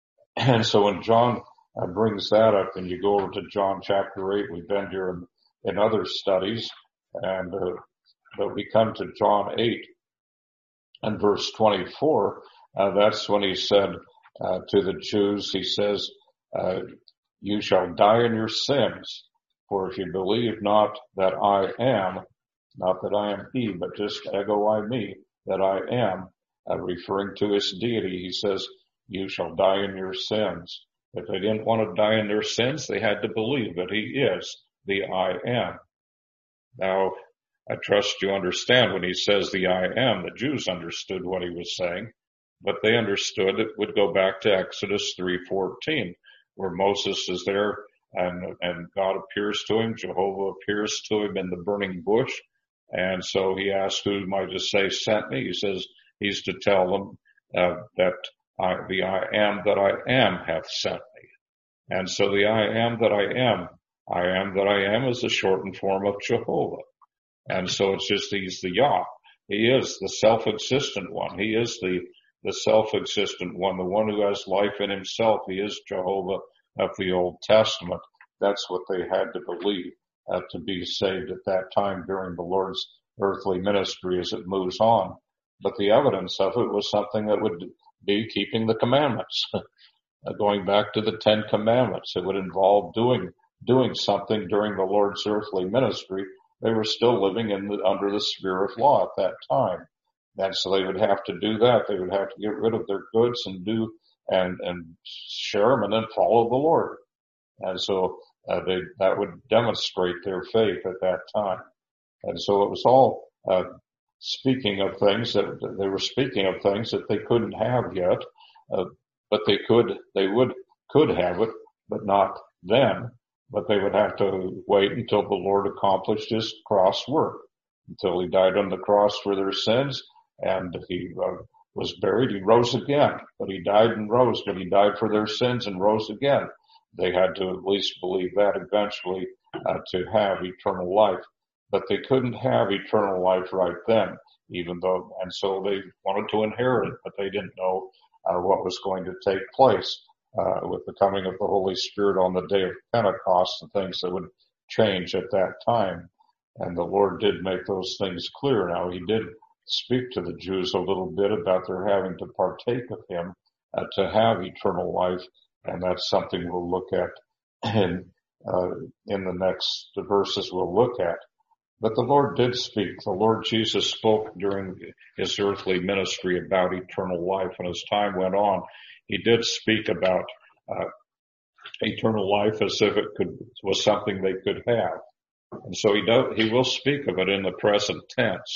Speaker 1: And so when John uh, brings that up, and you go over to John chapter eight, we've been here in, in other studies, and uh, but we come to John eight and verse twenty-four, uh, that's when he said, uh, to the Jews, he says, uh, you shall die in your sins, for if you believe not that I am, not that I am he, but just ego I me, that I am, uh, referring to his deity, he says, you shall die in your sins. If they didn't want to die in their sins, they had to believe that he is the I am. Now, I trust you understand when he says the I am, the Jews understood what he was saying, but they understood it would go back to Exodus three fourteen, where Moses is there and, and God appears to him, Jehovah appears to him in the burning bush. And so he asks, who am I to say sent me? He says he's to tell them uh, that I, the I am that I am hath sent me. And so the I am that I am, I am that I am is the shortened form of Jehovah. And so it's just, he's the Yah. He is the self-existent one. He is the, the self-existent one, the one who has life in himself. He is Jehovah of the Old Testament. That's what they had to believe uh, to be saved at that time during the Lord's earthly ministry as it moves on. But the evidence of it was something that would be keeping the commandments. Going back to the Ten Commandments, it would involve doing doing something during the Lord's earthly ministry. They were still living in the, under the sphere of law at that time, and so they would have to do that. They would have to get rid of their goods and do and and share them, and then follow the Lord. And so uh, they that would demonstrate their faith at that time. And so it was all uh, speaking of things that they were speaking of things that they couldn't have yet. Uh, But they could, they would, could have it, but not then. But they would have to wait until the Lord accomplished his cross work, until he died on the cross for their sins, and he uh, was buried. He rose again, but he died and rose, but he died for their sins and rose again. They had to at least believe that eventually uh, to have eternal life. But they couldn't have eternal life right then, even though, and so they wanted to inherit it, but they didn't know Uh, what was going to take place uh, with the coming of the Holy Spirit on the day of Pentecost and things that would change at that time. And the Lord did make those things clear. Now, he did speak to the Jews a little bit about their having to partake of him uh, to have eternal life, and that's something we'll look at in, uh, in the next verses we'll look at. But the Lord did speak. The Lord Jesus spoke during his earthly ministry about eternal life. And as time went on, he did speak about uh, eternal life as if it could was something they could have. And so he does, he will speak of it in the present tense.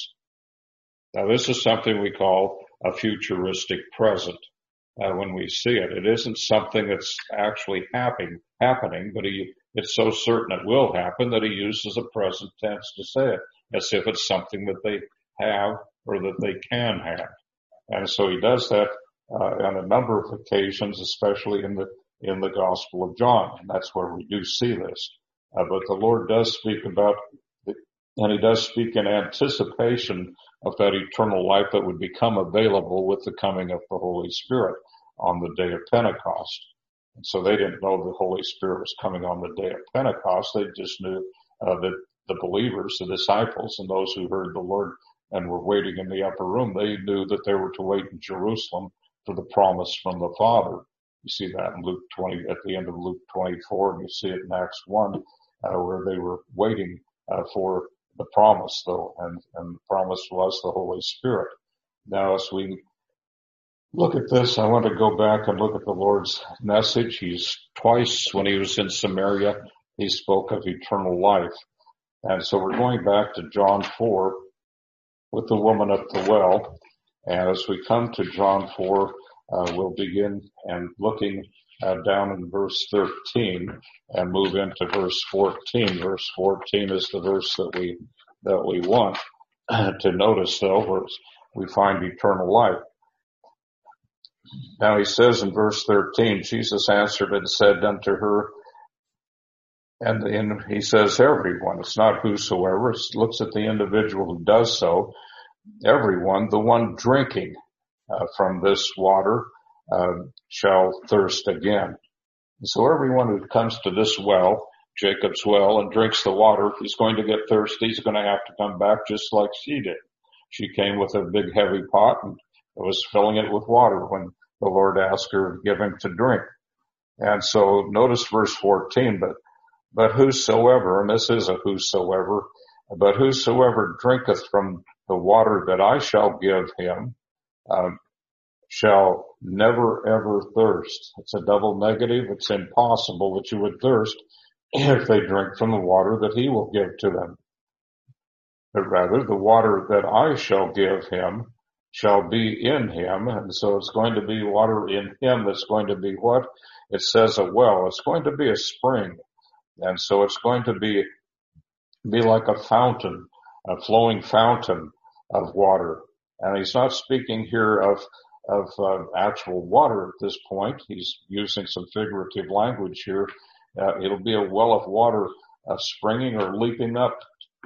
Speaker 1: Now, this is something we call a futuristic present. Uh, when we see it, it isn't something that's actually happening, happening, but he, it's so certain it will happen that he uses a present tense to say it, as if it's something that they have or that they can have. And so he does that uh, on a number of occasions, especially in the in the Gospel of John, and that's where we do see this. Uh, but the Lord does speak about, the, and he does speak in anticipation of that eternal life that would become available with the coming of the Holy Spirit on the day of Pentecost. And so they didn't know the Holy Spirit was coming on the day of Pentecost. They just knew uh, that the believers, the disciples, and those who heard the Lord and were waiting in the upper room, they knew that they were to wait in Jerusalem for the promise from the Father. You see that in Luke twenty, at the end of Luke twenty-four, and you see it in Acts one, uh, where they were waiting uh, for the promise, though, and, and the promise was the Holy Spirit. Now, as we look at this, I want to go back and look at the Lord's message. He's twice, when he was in Samaria, he spoke of eternal life. And so we're going back to John four with the woman at the well. And as we come to John four, uh, we'll begin and looking uh, down in verse thirteen and move into verse fourteen. Verse fourteen is the verse that we, that we want to notice, though, where we find eternal life. Now he says in verse thirteen, Jesus answered and said unto her, and in, he says everyone, it's not whosoever, it looks at the individual who does so, everyone, the one drinking uh, from this water uh, shall thirst again. And so everyone who comes to this well, Jacob's well, and drinks the water, if he's going to get thirsty, he's going to have to come back just like she did. She came with a big heavy pot and was filling it with water. When the Lord asked her to give him to drink. And so notice verse fourteen, but, but whosoever, and this is a whosoever, but whosoever drinketh from the water that I shall give him, um, shall never ever thirst. It's a double negative. It's impossible that you would thirst if they drink from the water that he will give to them. But rather, the water that I shall give him shall be in him. And so it's going to be water in him that's going to be what? It says a well. It's going to be a spring. And so it's going to be, be like a fountain, a flowing fountain of water. And he's not speaking here of, of uh, actual water at this point. He's using some figurative language here. Uh, it'll be a well of water uh, springing or leaping up.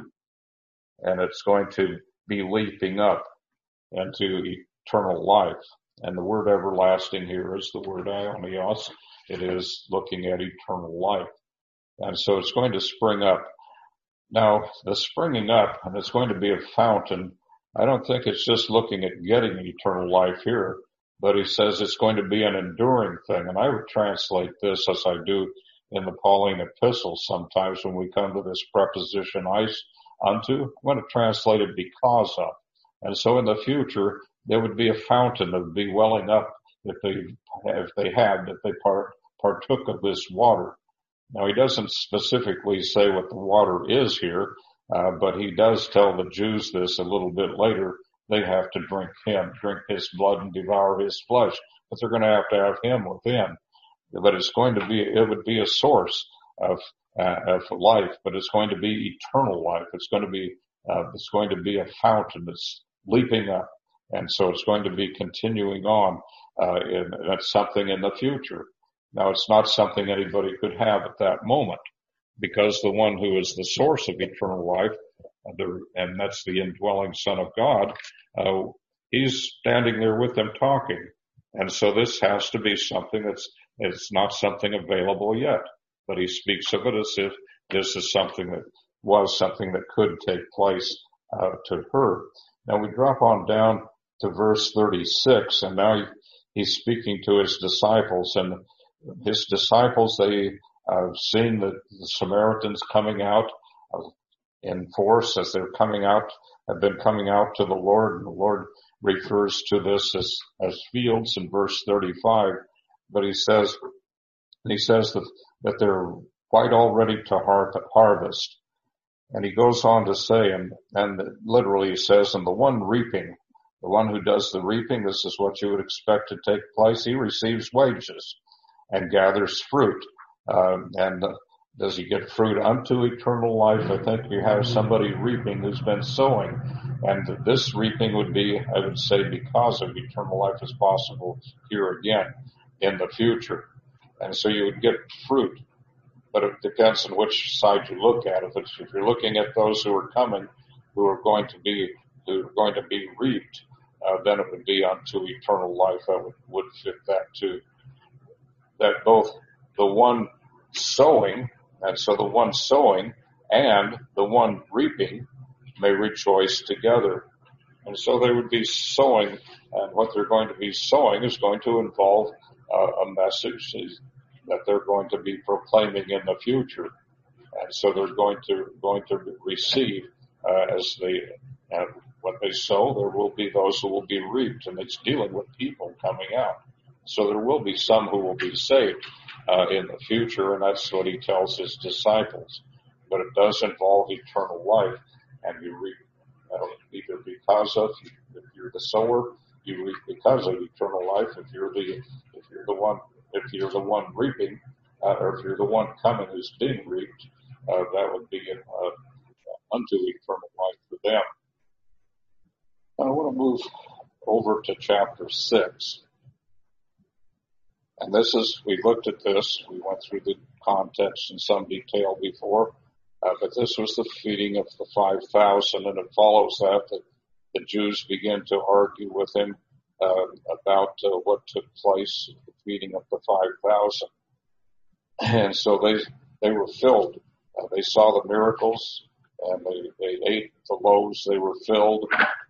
Speaker 1: And it's going to be leaping up into eternal life. And the word everlasting here is the word aionios. It is looking at eternal life. And so it's going to spring up. Now, the springing up, and it's going to be a fountain, I don't think it's just looking at getting eternal life here, but he says it's going to be an enduring thing. And I would translate this as I do in the Pauline epistles sometimes when we come to this preposition eis unto. I'm going to translate it because of. And so in the future, there would be a fountain that would be welling up if they, if they had, if they part, partook of this water. Now, he doesn't specifically say what the water is here, uh, but he does tell the Jews this a little bit later. They have to drink him, drink his blood and devour his flesh, but they're going to have to have him within. But it's going to be, it would be a source of, uh, of life, but it's going to be eternal life. It's going to be, uh, it's going to be a fountain that's leaping up. And so it's going to be continuing on, uh, and that's something in the future. Now, it's not something anybody could have at that moment, because the one who is the source of eternal life, and that's the indwelling Son of God, uh, he's standing there with them talking. And so this has to be something that's, it's not something available yet, but he speaks of it as if this is something that was something that could take place, uh, to her. Now we drop on down to verse thirty-six, and now he's speaking to his disciples, and his disciples, they have seen the, the Samaritans coming out in force as they're coming out, have been coming out to the Lord, and the Lord refers to this as, as fields in verse thirty-five, but he says, he says that, that they're quite all ready to har- harvest. And he goes on to say, and, and literally he says, and the one reaping, the one who does the reaping, this is what you would expect to take place, he receives wages and gathers fruit. Um, and uh, does he get fruit unto eternal life? I think you have somebody reaping who's been sowing. And this reaping would be, I would say, because of eternal life is possible here again in the future. And so you would get fruit. But it depends on which side you look at. If, it's, if you're looking at those who are coming, who are going to be, who are going to be reaped, uh, then it would be unto eternal life. That would, would fit that too. That both the one sowing, and so the one sowing and the one reaping may rejoice together. And so they would be sowing, and what they're going to be sowing is going to involve uh, a message that they're going to be proclaiming in the future. And so they're going to, going to receive, uh, as they, uh, what they sow, there will be those who will be reaped, and it's dealing with people coming out. So there will be some who will be saved, uh, in the future, and that's what he tells his disciples. But it does involve eternal life, and you reap, uh, either because of, if you're the sower, you reap because of eternal life. If you're the, if you're the one, if you're the one reaping, uh, or if you're the one coming who's being reaped, uh, that would be, uh, unto eternal life for them. I want to move over to chapter six. And this is, we looked at this, we went through the context in some detail before, uh, but this was the feeding of the five thousand, and it follows that, that the Jews begin to argue with him uh, about uh, what took place, the feeding of the five thousand. And so they they were filled. Uh, they saw the miracles, and they, they ate the loaves, they were filled,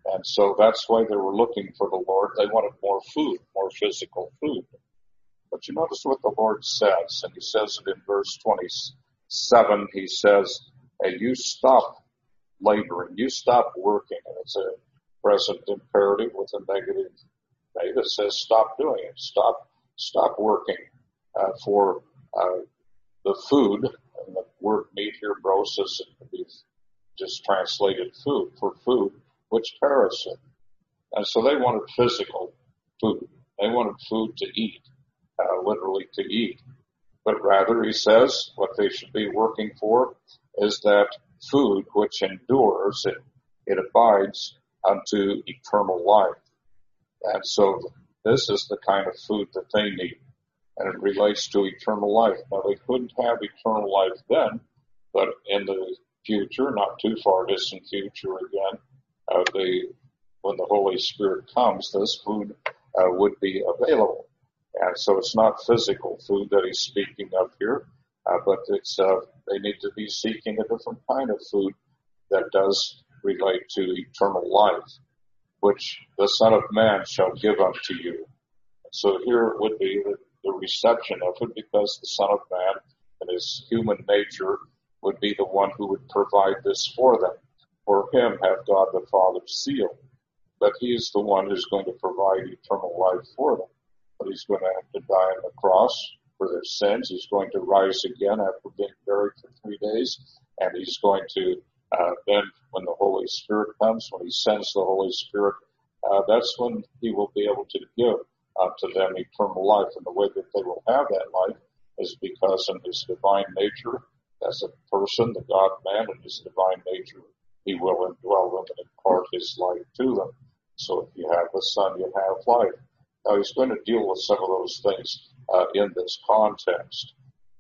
Speaker 1: And so that's why they were looking for the Lord. They wanted more food, more physical food. But you notice what the Lord says, and he says it in verse twenty-seven. He says, hey, you stop laboring, you stop working. And it's a present imperative with a negative made. It says stop doing it, stop, stop working uh, for uh, the food. And the word meat here, brosis, it could be just translated food, for food, which perisheth. And so they wanted physical food. They wanted food to eat. Uh, literally to eat. But rather, he says, what they should be working for is that food which endures, it, it abides unto eternal life. And so this is the kind of food that they need. And it relates to eternal life. Now, they couldn't have eternal life then, but in the future, not too far distant future again, uh, they, when the Holy Spirit comes, this food uh, would be available. And so it's not physical food that he's speaking of here, uh, but it's uh, they need to be seeking a different kind of food that does relate to eternal life, which the Son of Man shall give unto you. And so here it would be the, the reception of it, because the Son of Man and his human nature would be the one who would provide this for them. For him have God the Father sealed, but he is the one who's going to provide eternal life for them. But he's going to have to die on the cross for their sins. He's going to rise again after being buried for three days. And he's going to, uh, then when the Holy Spirit comes, when he sends the Holy Spirit, uh, that's when he will be able to give unto them eternal life. And the way that they will have that life is because in his divine nature, as a person, the God-man, in his divine nature, he will indwell them and impart his life to them. So if you have the Son, you have life. Now, he's going to deal with some of those things uh, in this context.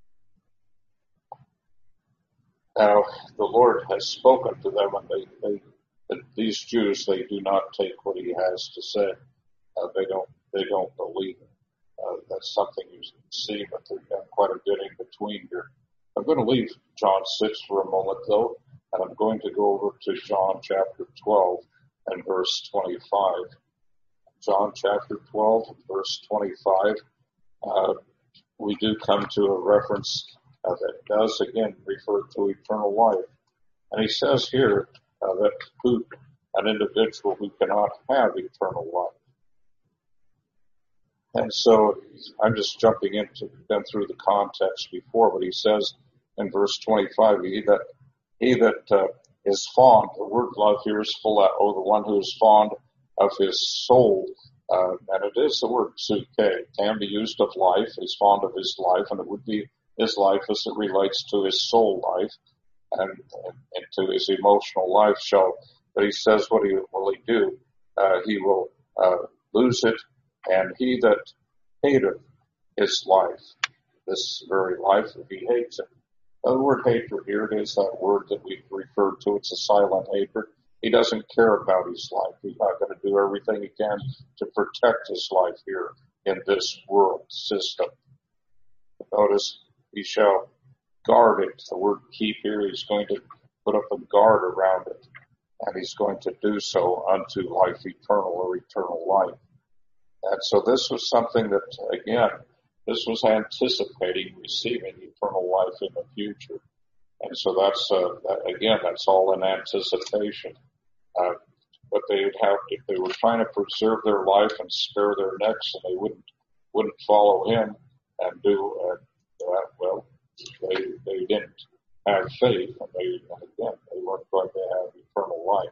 Speaker 1: Now, the Lord has spoken to them, and they, they, these Jews, they do not take what he has to say. Uh, they don't, they don't believe it. Uh, that's something you see, but there's quite a bit in between here. I'm going to leave John six for a moment, though, and I'm going to go over to John chapter twelve and verse twenty-five. John chapter twelve, verse twenty-five, uh, we do come to a reference uh, that does, again, refer to eternal life. And he says here uh, that who, an individual who cannot have eternal life. And so I'm just jumping into, been through the context before, but he says in verse twenty-five, he that, he that uh, is fond, the word love here is phileo, the one who is fond of his soul, uh, and it is the word psuche. It can be used of life. He's fond of his life, and it would be his life as it relates to his soul life and, and, and to his emotional life. Shall, but he says, what he will he do? Uh, he will uh, lose it, and he that hateth his life, this very life, if he hates it. Now, the word hatred here, it is that word that we've referred to. It's a silent hatred. He doesn't care about his life. He's not going to do everything he can to protect his life here in this world system. Notice, he shall guard it. The word keep here, he's going to put up a guard around it. And he's going to do so unto life eternal or eternal life. And so this was something that, again, this was anticipating receiving eternal life in the future. And so that's, uh, that, again, that's all in anticipation. Uh, but they would have, if they were trying to preserve their life and spare their necks, and they wouldn't, wouldn't follow him and do, uh, that, well, they, they didn't have faith, and they, and again, they weren't going to have eternal life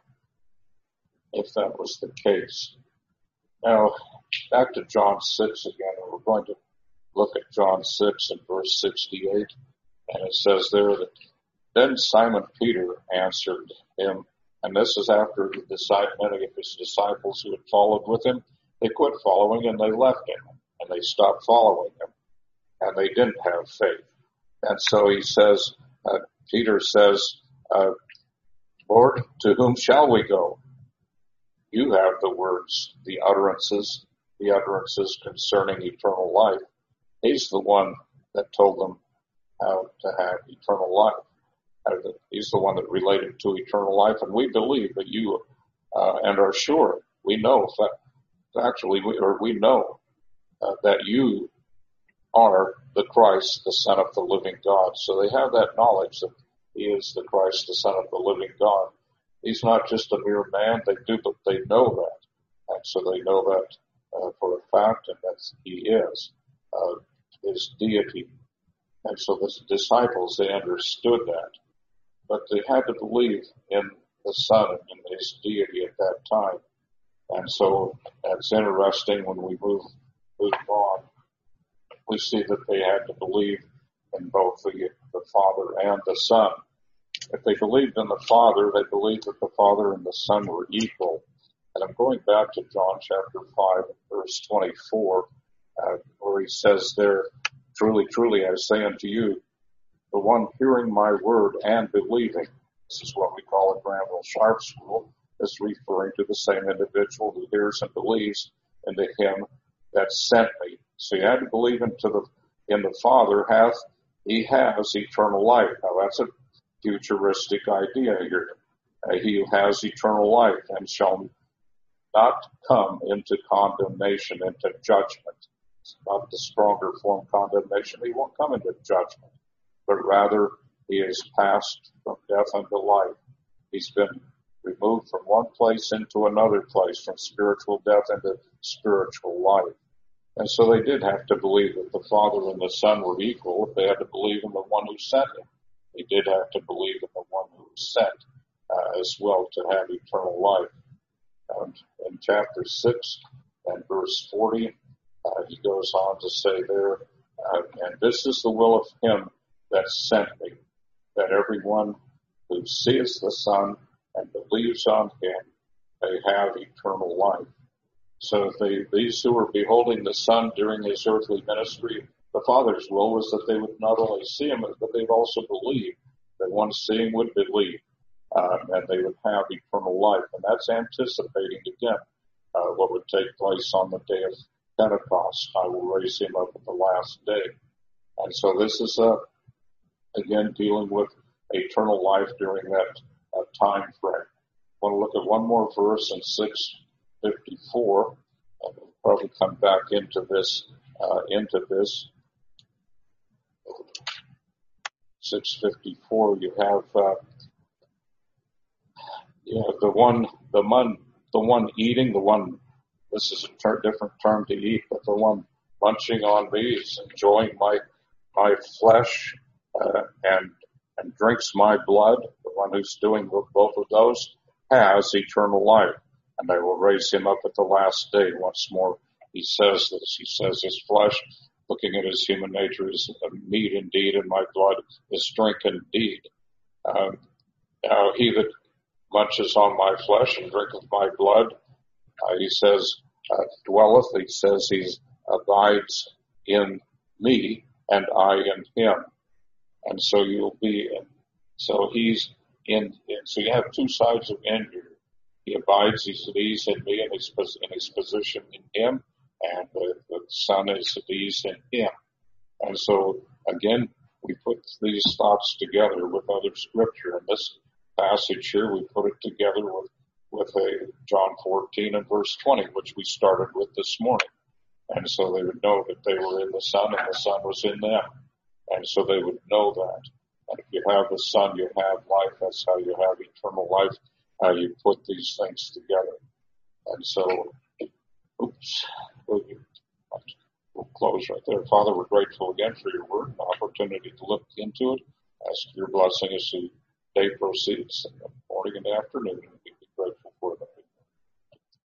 Speaker 1: if that was the case. Now, back to John six again, and we're going to look at John six and verse sixty-eight, and it says there that then Simon Peter answered him, and this is after the disciples, many of his disciples who had followed with him, they quit following and they left him, and they stopped following him, and they didn't have faith. And so he says, uh, Peter says, uh, Lord, to whom shall we go? You have the words, the utterances, the utterances concerning eternal life. He's the one that told them how to have eternal life. He's the one that related to eternal life, and we believe that you uh, and are sure. We know, actually, we, or we know uh, that you are the Christ, the Son of the living God. So they have that knowledge that he is the Christ, the Son of the living God. He's not just a mere man. They do, but they know that. And so they know that uh, for a fact, and that he is uh, his deity. And so the disciples, they understood that. But they had to believe in the Son and in his deity at that time. And so it's interesting when we move, move on. We see that they had to believe in both the, the Father and the Son. If they believed in the Father, they believed that the Father and the Son were equal. And I'm going back to John chapter five, verse twenty-four, uh, where he says there, truly, truly, I say unto you, the one hearing my word and believing, this is what we call at Granville Sharp School, is referring to the same individual who hears and believes into him that sent me. So you had to believe into the, in the Father, hath, he has eternal life. Now that's a futuristic idea here. Uh, he who has eternal life and shall not come into condemnation, into judgment. It's not the stronger form condemnation. He won't come into judgment, but rather he is passed from death unto life. He's been removed from one place into another place, from spiritual death into spiritual life. And so they did have to believe that the Father and the Son were equal. They had to believe in the one who sent him. They did have to believe in the one who was sent uh, as well to have eternal life. And in chapter six and verse forty, uh, he goes on to say there, uh, and this is the will of him that sent me, that everyone who sees the Son and believes on him may have eternal life. So they, these who were beholding the Son during his earthly ministry, the Father's will was that they would not only see him, but they'd also believe, that one seeing would believe, um, and they would have eternal life. And that's anticipating again uh, what would take place on the day of Pentecost. I will raise him up at the last day. And so this is, uh, again, dealing with eternal life during that uh, time frame. I want to look at one more verse in six fifty-four, and we'll probably come back into this, uh, into this. six fifty-four, you have, uh, you have the one, the one, the one eating, the one, this is a ter- different term to eat, but the one munching on me is enjoying my, my flesh, uh, and, and drinks my blood. The one who's doing both of those has eternal life, and I will raise him up at the last day. Once more, he says this. He says his flesh, looking at his human nature, is meat indeed, and my blood is drink indeed. Um, now he that munches on my flesh and drinketh my blood, uh, he says, uh, dwelleth, he says he abides in me, and I in him. And so you'll be in. So he's in, in so you have two sides of in here. He abides, he's at ease in me, and he's in his position in him, and the, the Son is at ease in him. And so, again, we put these thoughts together with other scripture. In this passage here, we put it together with, with a John fourteen and verse twenty, which we started with this morning. And so they would know that they were in the Son and the Son was in them. And so they would know that. And if you have the Son, you have life. That's how you have eternal life, how you put these things together. And so, oops, we'll, we'll close right there. Father, we're grateful again for your word, the opportunity to look into it. Ask your blessing as the day proceeds in the morning and afternoon.